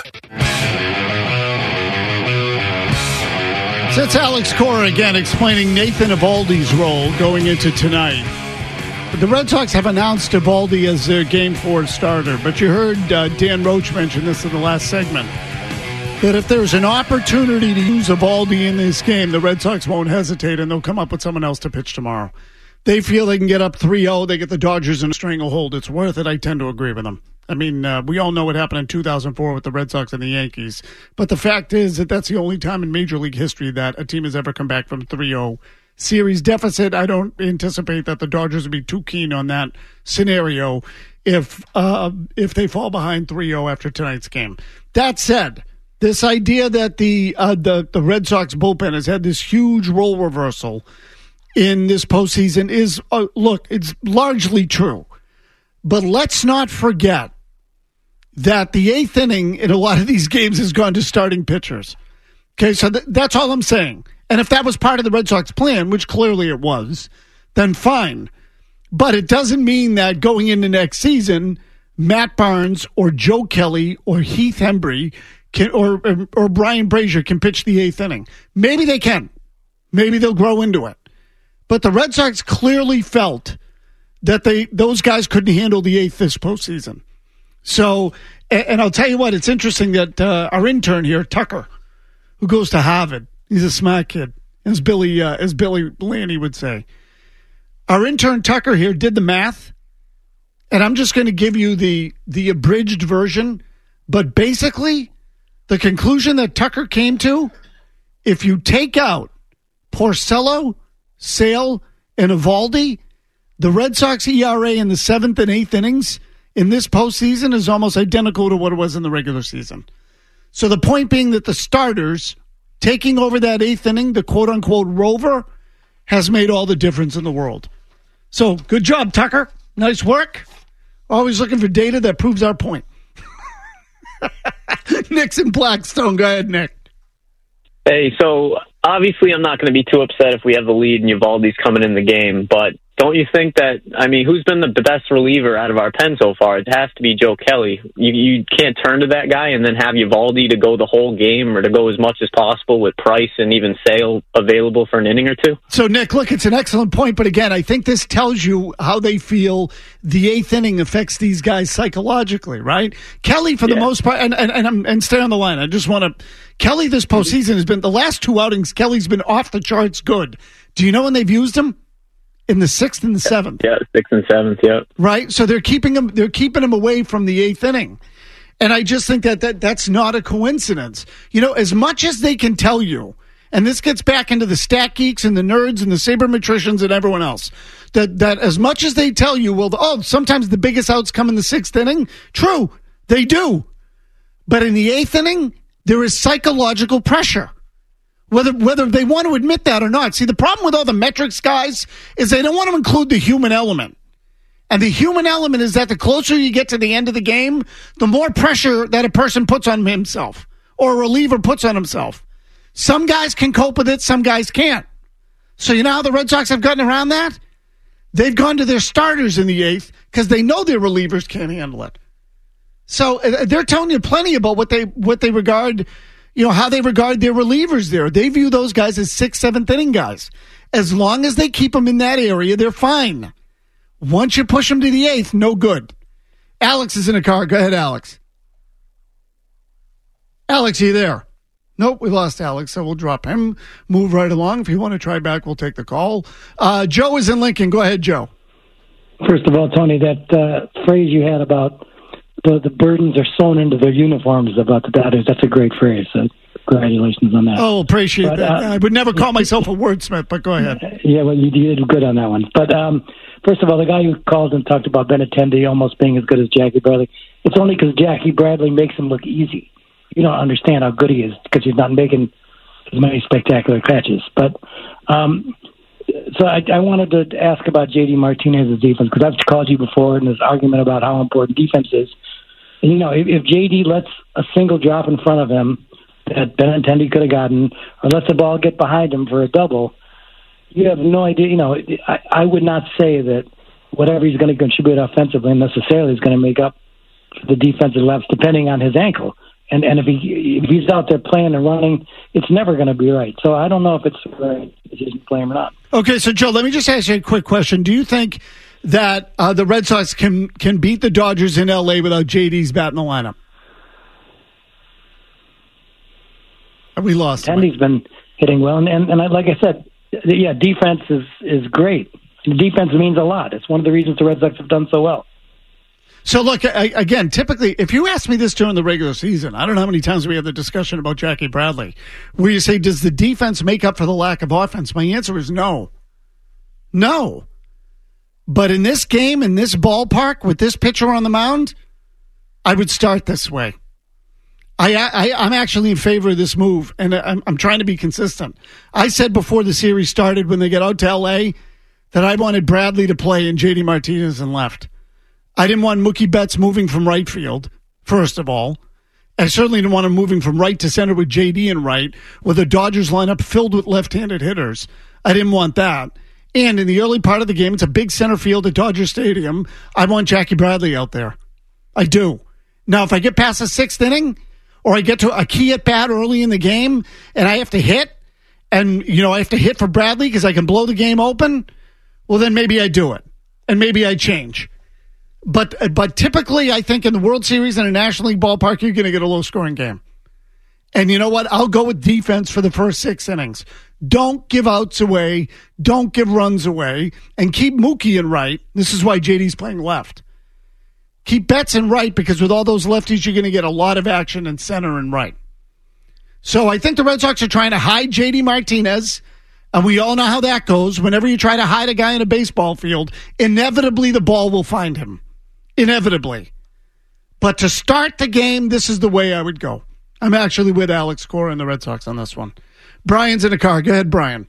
So it's Alex Cora again explaining Nathan Eovaldi's role going into tonight. The Red Sox have announced Eovaldi as their Game four starter, but you heard uh, Dan Roche mention this in the last segment, that if there's an opportunity to use Eovaldi in this game, the Red Sox won't hesitate, and they'll come up with someone else to pitch tomorrow. They feel they can get up three oh, they get the Dodgers in a stranglehold. It's worth it. I tend to agree with them. I mean, uh, we all know what happened in two thousand four with the Red Sox and the Yankees. But the fact is that that's the only time in Major League history that a team has ever come back from three oh series deficit. I don't anticipate that the Dodgers would be too keen on that scenario if uh, if they fall behind three oh after tonight's game. That said, this idea that the, uh, the, the Red Sox bullpen has had this huge role reversal in this postseason is, uh, look, it's largely true. But let's not forget that the eighth inning in a lot of these games has gone to starting pitchers. Okay, so th- that's all I'm saying. And if that was part of the Red Sox plan, which clearly it was, then fine. But it doesn't mean that going into next season, Matt Barnes or Joe Kelly or Heath Hembree can, or, or or Brian Brazier can pitch the eighth inning. Maybe they can. Maybe they'll grow into it. But the Red Sox clearly felt that they those guys couldn't handle the eighth this postseason. So, and, and I'll tell you what, it's interesting that uh, our intern here, Tucker, who goes to Harvard, he's a smart kid, as Billy uh, as Billy Laney would say. Our intern Tucker here did the math, and I'm just going to give you the the abridged version. But basically, the conclusion that Tucker came to, if you take out Porcello, Sale, and Eovaldi, the Red Sox E R A in the seventh and eighth innings in this postseason is almost identical to what it was in the regular season. So the point being that the starters taking over that eighth inning, the quote-unquote rover, has made all the difference in the world. So good job, Tucker. Nice work. Always looking for data that proves our point. Nick's in Blackstone. Go ahead, Nick. Hey, so obviously I'm not going to be too upset if we have the lead and Eovaldi's coming in the game, but don't you think that, I mean, who's been the best reliever out of our pen so far? It has to be Joe Kelly. You you can't turn to that guy and then have Eovaldi to go the whole game or to go as much as possible with Price and even Sale available for an inning or two? So, Nick, look, it's an excellent point, but again, I think this tells you how they feel the eighth inning affects these guys psychologically, right? Kelly, for the yeah. most part, and, and, and, I'm, and stay on the line, I just want to, Kelly this postseason has been, the last two outings, Kelly's been off the charts good. Do you know when they've used him? In the sixth and the seventh. Yeah, sixth and seventh, yeah. Right? So they're keeping him they're keeping him away from the eighth inning. And I just think that, that that's not a coincidence. You know, as much as they can tell you, and this gets back into the stat geeks and the nerds and the sabermetricians and everyone else, that, that as much as they tell you, well, oh, sometimes the biggest outs come in the sixth inning. True, they do. But in the eighth inning, there is psychological pressure. Whether whether they want to admit that or not. See, the problem with all the metrics guys is they don't want to include the human element. And the human element is that the closer you get to the end of the game, the more pressure that a person puts on himself or a reliever puts on himself. Some guys can cope with it, some guys can't. So you know how the Red Sox have gotten around that? They've gone to their starters in the eighth because they know their relievers can't handle it. So uh, they're telling you plenty about what they what they regard, you know, how they regard their relievers there. They view those guys as sixth, seventh inning guys. As long as they keep them in that area, they're fine. Once you push them to the eighth, no good. Alex is in a car. Go ahead, Alex. Alex, are you there? Nope, we lost Alex, so we'll drop him. Move right along. If you want to try back, we'll take the call. Uh, Joe is in Lincoln. Go ahead, Joe. First of all, Tony, that uh, phrase you had about the, the burdens are sewn into their uniforms about the Dodgers, that's a great phrase. So congratulations on that. Oh, appreciate but, that. Uh, I would never call myself a wordsmith, but go ahead. Yeah, well, you did good on that one. But um, first of all, the guy who called and talked about Benintendi almost being as good as Jackie Bradley, it's only because Jackie Bradley makes him look easy. You don't understand how good he is because he's not making as many spectacular catches. But um, so I, I wanted to ask about J D Martinez's defense because I've called you before in this argument about how important defense is. And, you know, if, if J D lets a single drop in front of him that Benintendi could have gotten or lets the ball get behind him for a double, you have no idea. You know, I, I would not say that whatever he's going to contribute offensively necessarily is going to make up for the defensive laps depending on his ankle. And and if he if he's out there playing and running, it's never going to be right. So I don't know if it's the right decision to play him or not. Okay, so Joe, let me just ask you a quick question. Do you think that uh, the Red Sox can can beat the Dodgers in L A without J D's bat in the lineup? We lost him. Tendy's been hitting well, and and, and I, like I said, yeah, defense is is great. And defense means a lot. It's one of the reasons the Red Sox have done so well. So, look, I, again, typically, if you ask me this during the regular season, I don't know how many times we have the discussion about Jackie Bradley, where you say, does the defense make up for the lack of offense? My answer is no. No. But in this game, in this ballpark, with this pitcher on the mound, I would start this way. I, I, I'm actually in favor of this move, and I'm, I'm trying to be consistent. I said before the series started, when they get out to L A, that I wanted Bradley to play and J D Martinez in left. I didn't want Mookie Betts moving from right field, first of all. I certainly didn't want him moving from right to center with J D in right, with a Dodgers lineup filled with left-handed hitters. I didn't want that. And in the early part of the game, it's a big center field at Dodger Stadium. I want Jackie Bradley out there. I do. Now, if I get past the sixth inning, or I get to a key at bat early in the game, and I have to hit, and, you know, I have to hit for Bradley because I can blow the game open, well, then maybe I do it. And maybe I change. But but typically, I think in the World Series in a National League ballpark, you're going to get a low-scoring game. And you know what? I'll go with defense for the first six innings. Don't give outs away. Don't give runs away. And keep Mookie in right. This is why J D's playing left. Keep Betts in right, because with all those lefties, you're going to get a lot of action in center and right. So I think the Red Sox are trying to hide J D Martinez. And we all know how that goes. Whenever you try to hide a guy in a baseball field, inevitably the ball will find him. Inevitably. But to start the game, this is the way I would go. I'm actually with Alex Cora and the Red Sox on this one. Brian's in the car. Go ahead, Brian.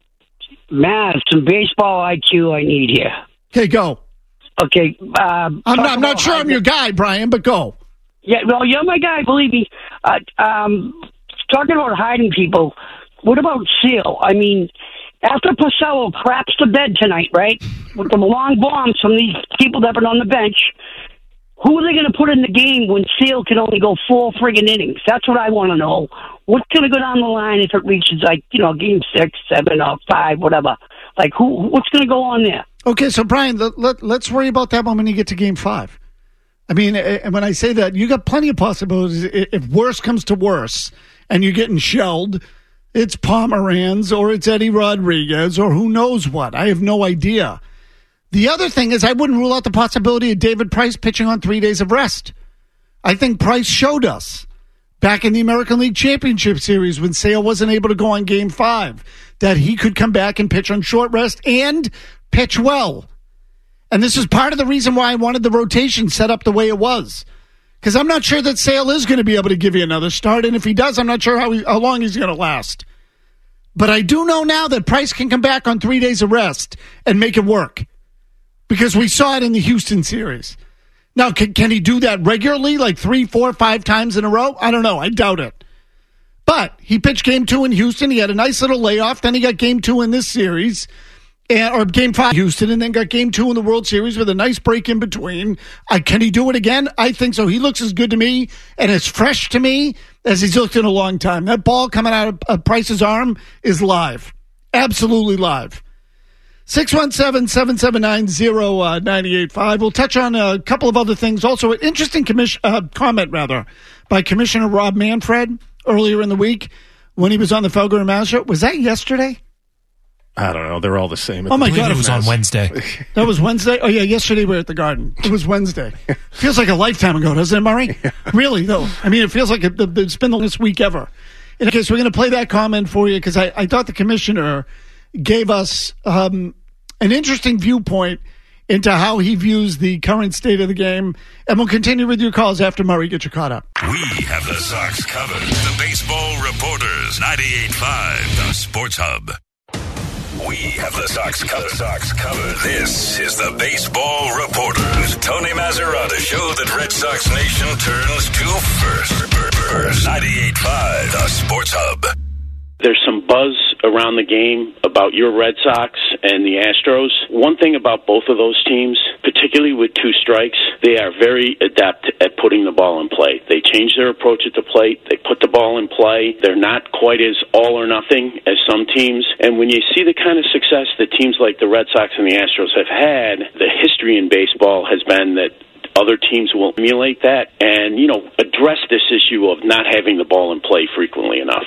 Man, some baseball I Q I need here. Okay, go. Okay. Um, I'm not, I'm not sure I'm your guy, Brian, but go. Yeah, well, you're my guy, believe me. Uh, um, talking about hiding people, what about Seal? I mean, after Porcello craps the bed tonight, right, with the long bombs from these people that have been on the bench, who are they going to put in the game when Seal can only go four friggin' innings? That's what I want to know. What's going to go down the line if it reaches, like, you know, game six, seven, or five, whatever? Like, who? What's going to go on there? Okay, so, Brian, let, let, let's worry about that when you get to game five. I mean, and when I say that, you got plenty of possibilities. If worse comes to worse and you're getting shelled, it's Pomeranz or it's Eddie Rodriguez or who knows what. I have no idea. The other thing is I wouldn't rule out the possibility of David Price pitching on three days of rest. I think Price showed us back in the American League Championship Series when Sale wasn't able to go on game five that he could come back and pitch on short rest and pitch well. And this is part of the reason why I wanted the rotation set up the way it was. Because I'm not sure that Sale is going to be able to give you another start. And if he does, I'm not sure how, he, how long he's going to last. But I do know now that Price can come back on three days of rest and make it work. Because we saw it in the Houston series. Now, can, can he do that regularly, like three, four, five times in a row? I don't know. I doubt it. But he pitched game two in Houston. He had a nice little layoff. Then he got game two in this series. And, or game five in Houston, and then got game two in the World Series with a nice break in between. Uh, can he do it again? I think so. He looks as good to me and as fresh to me as he's looked in a long time. That ball coming out of uh, Price's arm is live. Absolutely live. six one seven, seven seven nine, zero nine eight five. We'll touch on a couple of other things. Also, an interesting commission, uh, comment, rather, by Commissioner Rob Manfred earlier in the week when he was on the Felger and Mazza show. Was that yesterday? I don't know. They're all the same. Oh, my God. It was on Wednesday. That was Wednesday? Oh, yeah. Yesterday we were at the Garden. It was Wednesday. Feels like a lifetime ago, doesn't it, Murray? Yeah. Really, though. I mean, it feels like it, it's been the last week ever. In case we're going to play that comment for you because I, I thought the commissioner gave us um, an interesting viewpoint into how he views the current state of the game. And we'll continue with your calls after Murray gets you caught up. We have the Sox covered. The Baseball Reporters, ninety-eight point five, the Sports Hub. We have the Sox covered. Sox covered. This is the Baseball Reporters. Tony Mazzarata show that Red Sox Nation turns to first. First. ninety-eight point five, the Sports Hub. There's some buzz around the game about your Red Sox and the Astros. One thing about both of those teams, particularly with two strikes, they are very adept at putting the ball in play. They change their approach at the plate. They put the ball in play. They're not quite as all or nothing as some teams. And when you see the kind of success that teams like the Red Sox and the Astros have had, the history in baseball has been that other teams will emulate that and, you know, address this issue of not having the ball in play frequently enough.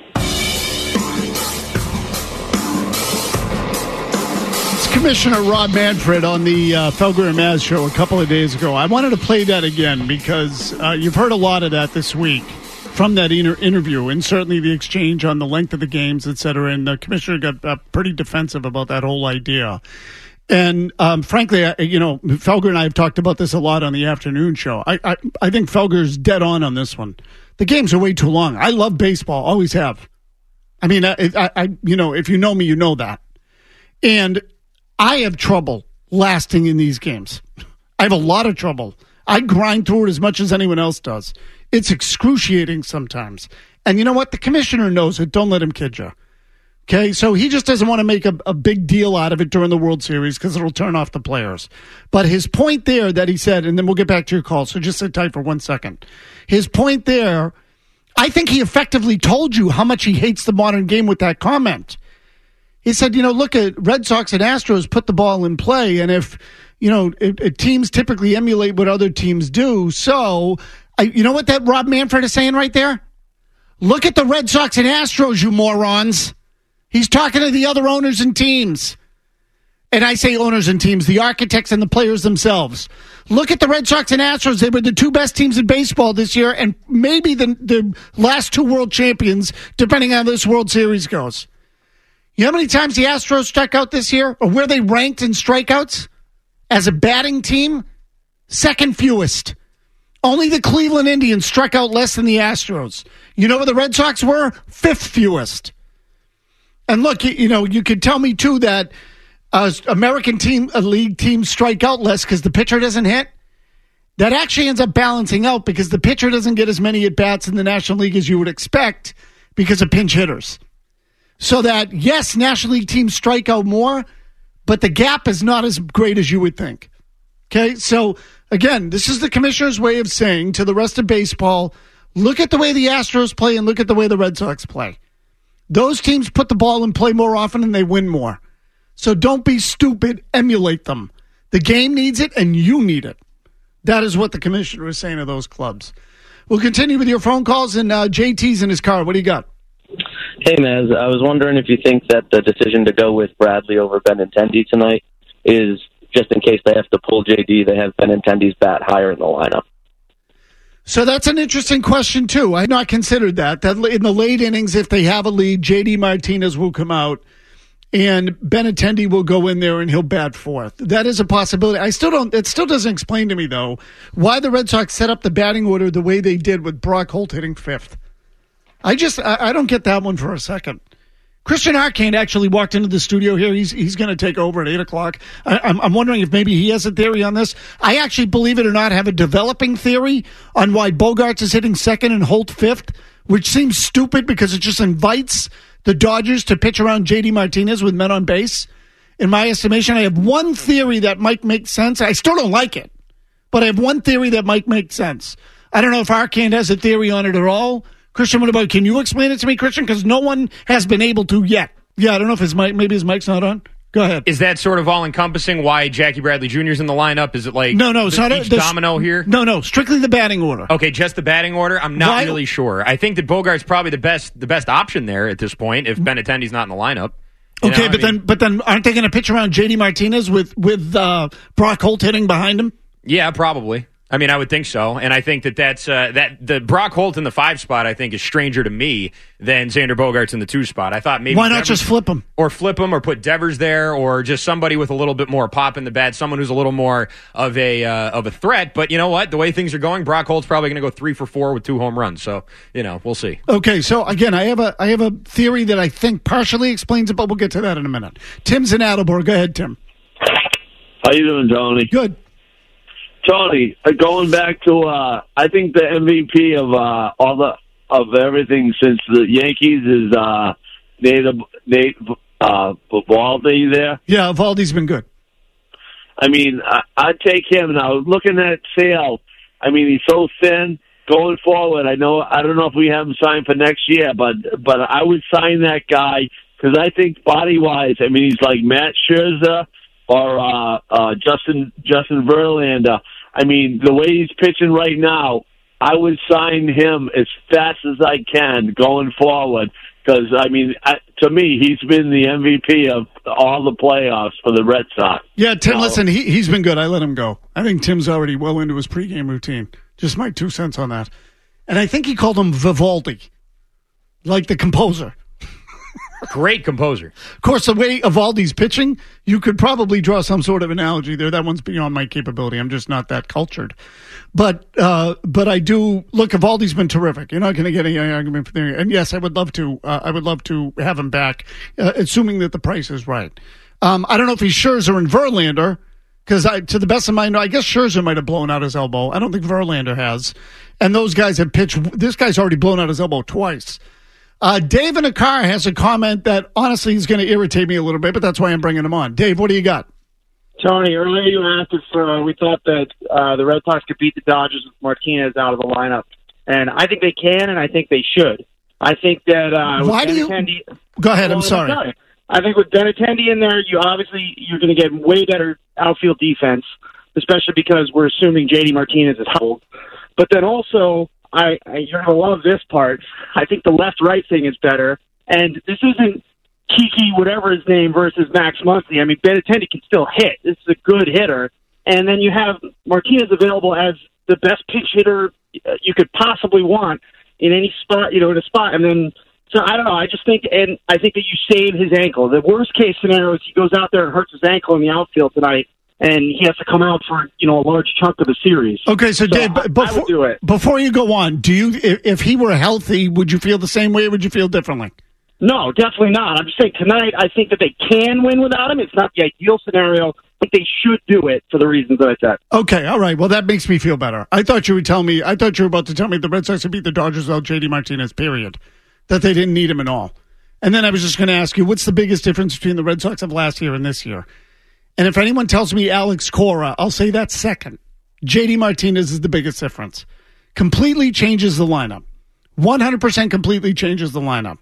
Commissioner Rob Manfred on the uh, Felger and Maz show a couple of days ago. I wanted to play that again because uh, you've heard a lot of that this week from that inter- interview and certainly the exchange on the length of the games, et cetera. And the commissioner got uh, pretty defensive about that whole idea. And um, frankly, I, you know, Felger and I have talked about this a lot on the afternoon show. I, I, I think Felger's dead on on this one. The games are way too long. I love baseball, always have. I mean, I, I, I you know, if you know me, you know that. And I have trouble lasting in these games. I have a lot of trouble. I grind through it as much as anyone else does. It's excruciating sometimes. And you know what? The commissioner knows it. Don't let him kid you. Okay, so he just doesn't want to make a, a big deal out of it during the World Series because it'll turn off the players. But his point there that he said, and then we'll get back to your call, so just sit tight for one second. His point there, I think he effectively told you how much he hates the modern game with that comment. He said, you know, look at Red Sox and Astros put the ball in play, and if, you know, it, it, teams typically emulate what other teams do. So, I, you know what that Rob Manfred is saying right there? Look at the Red Sox and Astros, you morons. He's talking to the other owners and teams. And I say owners and teams, the architects and the players themselves. Look at the Red Sox and Astros. They were the two best teams in baseball this year and maybe the, the last two world champions, depending on how this World Series goes. You know how many times the Astros struck out this year? Or where they ranked in strikeouts? As a batting team? Second fewest. Only the Cleveland Indians struck out less than the Astros. You know where the Red Sox were? Fifth fewest. And look, you know, you could tell me, too, that uh, American team, uh, league teams strike out less because the pitcher doesn't hit. That actually ends up balancing out because the pitcher doesn't get as many at-bats in the National League as you would expect because of pinch hitters. So that, yes, National League teams strike out more, but the gap is not as great as you would think. Okay, so, again, this is the commissioner's way of saying to the rest of baseball, look at the way the Astros play and look at the way the Red Sox play. Those teams put the ball in play more often and they win more. So don't be stupid. Emulate them. The game needs it and you need it. That is what the commissioner is saying to those clubs. We'll continue with your phone calls, and uh, J T's in his car. What do you got? Hey, Maz. I was wondering if you think that the decision to go with Bradley over Benintendi tonight is just in case they have to pull J D, they have Benintendi's bat higher in the lineup. So that's an interesting question, too. I had not considered that. That in the late innings, if they have a lead, J D Martinez will come out and Benintendi will go in there and he'll bat fourth. That is a possibility. I still don't, it still doesn't explain to me, though, why the Red Sox set up the batting order the way they did with Brock Holt hitting fifth. I just, I, I don't get that one for a second. Christian Arcand actually walked into the studio here. He's he's going to take over at eight o'clock. I, I'm, I'm wondering if maybe he has a theory on this. I actually, believe it or not, have a developing theory on why Bogaerts is hitting second and Holt fifth, which seems stupid because it just invites the Dodgers to pitch around J D Martinez with men on base. In my estimation, I have one theory that might make sense. I still don't like it, but I have one theory that might make sense. I don't know if Arcand has a theory on it at all. Christian, what about, can you explain it to me, Christian? Because no one has been able to yet. Yeah, I don't know if his mic, maybe his mic's not on. Go ahead. Is that sort of all-encompassing why Jackie Bradley Junior's in the lineup? Is it like no, no, it's the, not each a, domino here? No, no, strictly the batting order. Okay, just the batting order? I'm not why? really sure. I think that Bogaerts probably the best the best option there at this point if Benintendi's not in the lineup. You okay, know, but I mean, then but then aren't they going to pitch around J D Martinez with, with uh, Brock Holt hitting behind him? Yeah, probably. I mean, I would think so, and I think that that's uh, that the Brock Holt in the five spot. I think is stranger to me than Xander Bogaerts in the two spot. I thought maybe why not Devers, just flip him or flip him or put Devers there or just somebody with a little bit more pop in the bat, someone who's a little more of a uh, of a threat. But you know what? The way things are going, Brock Holt's probably going to go three for four with two home runs. So you know, we'll see. Okay, so again, I have a I have a theory that I think partially explains it, but we'll get to that in a minute. Tim's in Attleboro. Go ahead, Tim. How you doing, Tony? Good. Tony, uh, going back to, uh, I think the M V P of uh, all the of everything since the Yankees is uh, Nate Nate uh, Eovaldi there. Yeah, Eovaldi's been good. I mean, I, I'd take him now. Looking at Sale, I mean, he's so thin. Going forward, I know I don't know if we have him signed for next year, but but I would sign that guy because I think body wise, I mean, he's like Matt Scherzer or uh, uh, Justin Justin Verlander. I mean, the way he's pitching right now, I would sign him as fast as I can going forward. Because, I mean, I, to me, he's been the M V P of all the playoffs for the Red Sox. Yeah, Tim, so, listen, he, he's been good. I let him go. I think Tim's already well into his pregame routine. Just my two cents on that. And I think he called him Vivaldi, like the composer. Great composer. Of course, the way Eovaldi's pitching, you could probably draw some sort of analogy there. That one's beyond my capability. I'm just not that cultured. But uh, but I do look. Eovaldi's been terrific. You're not going to get any argument for there. And yes, I would love to. Uh, I would love to have him back, uh, assuming that the price is right. Um, I don't know if he's Scherzer and Verlander. Because I, to the best of my knowledge, I guess Scherzer might have blown out his elbow. I don't think Verlander has. And those guys have pitched. This guy's already blown out his elbow twice. Uh, Dave in a car has a comment that honestly is going to irritate me a little bit, but that's why I'm bringing him on. Dave, what do you got? Tony, earlier you asked if uh, we thought that uh, the Red Sox could beat the Dodgers with Martinez out of the lineup. And I think they can, and I think they should. I think that uh, Why do you... Go ahead, well, I'm sorry. sorry. I think with Benintendi in there, you obviously you're going to get way better outfield defense, especially because we're assuming J D Martinez is held. But then also, I, I you're going to love this part. I think the left-right thing is better, and this isn't Kiki, whatever his name, versus Max Muncy. I mean, Benintendi can still hit. This is a good hitter. And then you have Martinez available as the best pinch hitter you could possibly want in any spot, you know, in a spot. And then, so I don't know, I just think, and I think that you save his ankle. The worst case scenario is he goes out there and hurts his ankle in the outfield tonight, and he has to come out for, you know, a large chunk of the series. Okay, so, so Dave, I, before, I would do it. Before you go on, do you, if, if he were healthy, would you feel the same way or would you feel differently? No, definitely not. I'm just saying tonight I think that they can win without him. It's not the ideal scenario, but they should do it for the reasons that I said. Okay, all right. Well, that makes me feel better. I thought you would tell me, I thought you were about to tell me the Red Sox would beat the Dodgers without J D Martinez, period. That they didn't need him at all. And then I was just going to ask you, what's the biggest difference between the Red Sox of last year and this year? And if anyone tells me Alex Cora, I'll say that's second. J D Martinez is the biggest difference. Completely changes the lineup. one hundred percent completely changes the lineup.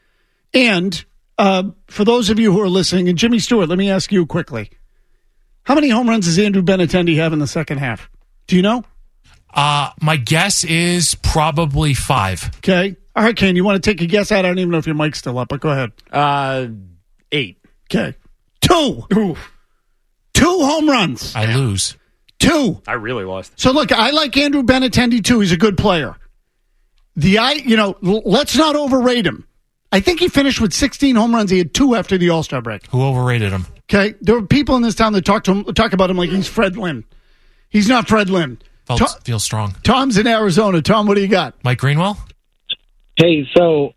And uh, for those of you who are listening, and Jimmy Stewart, let me ask you quickly. How many home runs does Andrew Benintendi have in the second half? Do you know? Uh, my guess is probably five. Okay. All right, Ken, you want to take a guess at? I don't even know if your mic's still up, but go ahead. Uh, eight. Okay. Two. Ooh. Two home runs. I lose. Two. I really lost. So, look, I like Andrew Benintendi, too. He's a good player. The I, you know, l- let's not overrate him. I think he finished with sixteen home runs. He had two after the All-Star break. Who overrated him? Okay. There are people in this town that talk to him, talk about him like he's Fred Lynn. He's not Fred Lynn. Felt, Tom, feels strong. Tom's in Arizona. Tom, what do you got? Mike Greenwell? Hey, so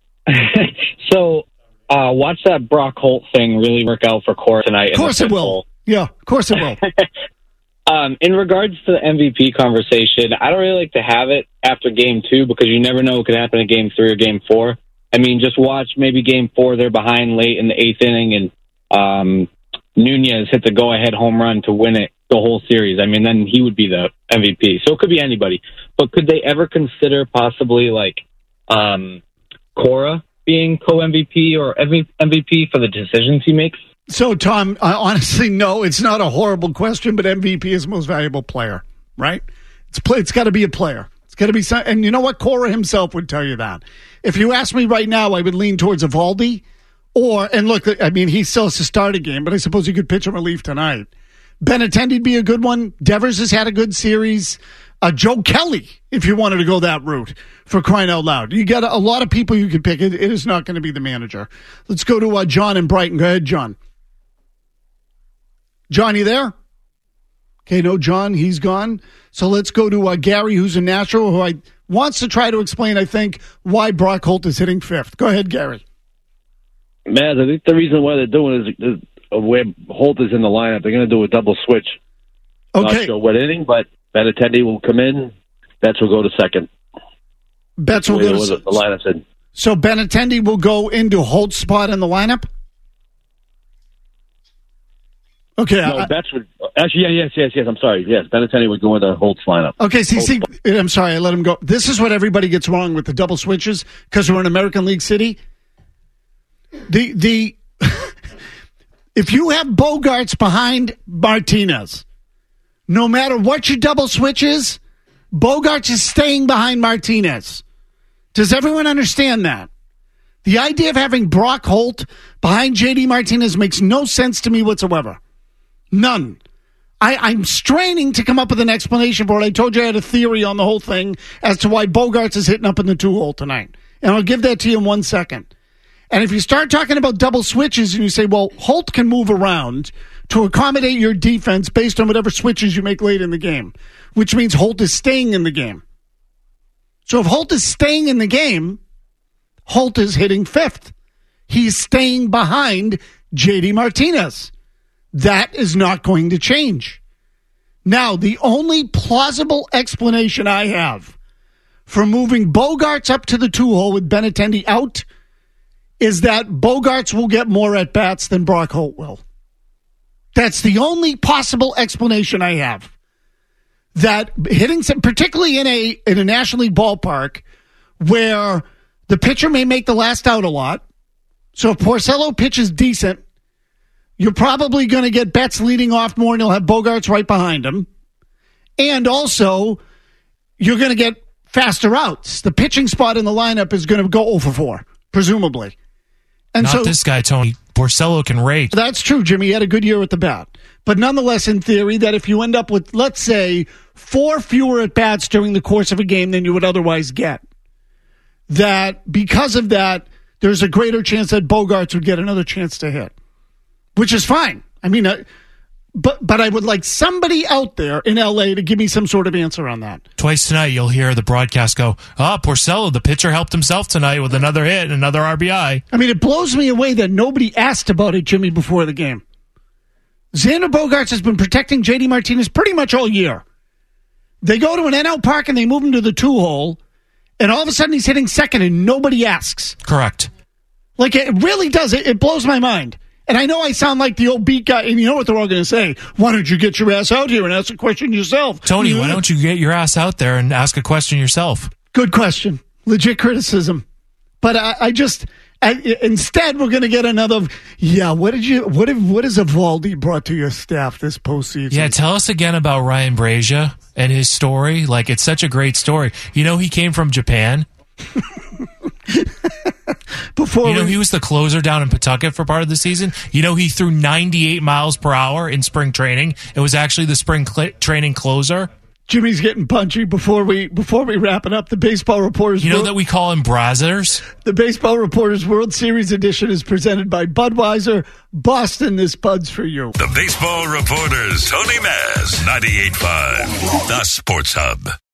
so uh, watch that Brock Holt thing really work out for Cora tonight. Of course it will. Bowl. Yeah, of course it will. um, in regards to the M V P conversation, I don't really like to have it after game two because you never know what could happen in game three or game four. I mean, just watch maybe game four, they're behind late in the eighth inning, and um, Nunez hit the go-ahead home run to win it the whole series. I mean, then he would be the M V P. So it could be anybody. But could they ever consider possibly, like, um, Cora being co-M V P or M V P for the decisions he makes? So, Tom, uh, honestly, no, it's not a horrible question, but M V P is most valuable player, right? It's play, It's got to be a player. It's got to be some, and you know what? Cora himself would tell you that. If you ask me right now, I would lean towards Eovaldi. Or, and look, I mean, he still has to start a game, but I suppose he could pitch a relief tonight. Benintendi'd be a good one. Devers has had a good series. Uh, Joe Kelly, if you wanted to go that route, for crying out loud. You got a, a lot of people you could pick. It, it is not going to be the manager. Let's go to uh, John in Brighton. Go ahead, John. John, you there? Okay, no, John, he's gone. So let's go to uh, Gary, who's a Nashville, who I wants to try to explain, I think, why Brock Holt is hitting fifth. Go ahead, Gary. Man, I think the reason why they're doing it is, is where Holt is in the lineup. They're going to do a double switch. Okay. Not sure what inning, but Benintendi will come in. Betts will go to second. Betts will go to second. The lineup said. So Benintendi will go into Holt's spot in the lineup? Okay. No, I, Betts would. Actually, yeah, yes, yes, yes. I'm sorry. Yes, Benintendi would go into Holt's lineup. Okay, see, Holt's see, I'm sorry, I let him go. This is what everybody gets wrong with the double switches because we're in American League City. The the if you have Bogarts behind Martinez, no matter what your double switch is, Bogarts is staying behind Martinez. Does everyone understand that? The idea of having Brock Holt behind J D Martinez makes no sense to me whatsoever. None. I, I'm straining to come up with an explanation for it. I told you I had a theory on the whole thing as to why Bogarts is hitting up in the two-hole tonight. And I'll give that to you in one second. And if you start talking about double switches and you say, well, Holt can move around to accommodate your defense based on whatever switches you make late in the game, which means Holt is staying in the game. So if Holt is staying in the game, Holt is hitting fifth. He's staying behind J D Martinez. That is not going to change. Now, the only plausible explanation I have for moving Bogaerts up to the two-hole with Benintendi out is that Bogaerts will get more at-bats than Brock Holt will. That's the only possible explanation I have. That hitting some, particularly in a in a National League ballpark where the pitcher may make the last out a lot. So if Porcello pitches decent, you're probably going to get Betts leading off more and you'll have Bogaerts right behind him. And also, you're going to get faster outs. The pitching spot in the lineup is going to go oh for four, presumably. And Not so, this guy, Tony. Porcello can rake. That's true, Jimmy. He had a good year at the bat. But nonetheless, in theory, that if you end up with, let's say, four fewer at-bats during the course of a game than you would otherwise get, that because of that, there's a greater chance that Bogaerts would get another chance to hit, which is fine. I mean, uh, but but I would like somebody out there in L A to give me some sort of answer on that. Twice tonight, you'll hear the broadcast go, ah, oh, Porcello, the pitcher helped himself tonight with another hit and another R B I. I mean, it blows me away that nobody asked about it, Jimmy, before the game. Xander Bogaerts has been protecting J D Martinez pretty much all year. They go to an N L Park and they move him to the two-hole, and all of a sudden he's hitting second and nobody asks. Correct. Like, it really does. It, it blows my mind. And I know I sound like the old beat guy, and you know what they're all going to say. Why don't you get your ass out here and ask a question yourself? Tony, yeah. Why don't you get your ass out there and ask a question yourself? Good question. Legit criticism. But I, I just... I, instead, we're going to get another. Yeah, what did you? What have? What has Evaldi brought to your staff this postseason? Yeah, tell us again about Ryan Brazier and his story. Like, it's such a great story. You know, he came from Japan. Before you know, we, he was the closer down in Pawtucket for part of the season. You know, he threw ninety-eight miles per hour in spring training. It was actually the spring cl- training closer. Jimmy's getting punchy. Before we before we wrap it up, the Baseball Reporters. You know World, that we call him Brazzers? The Baseball Reporters World Series edition is presented by Budweiser. Boston, this Bud's for you. The Baseball Reporters, Tony Maz, ninety-eight point five, The Sports Hub.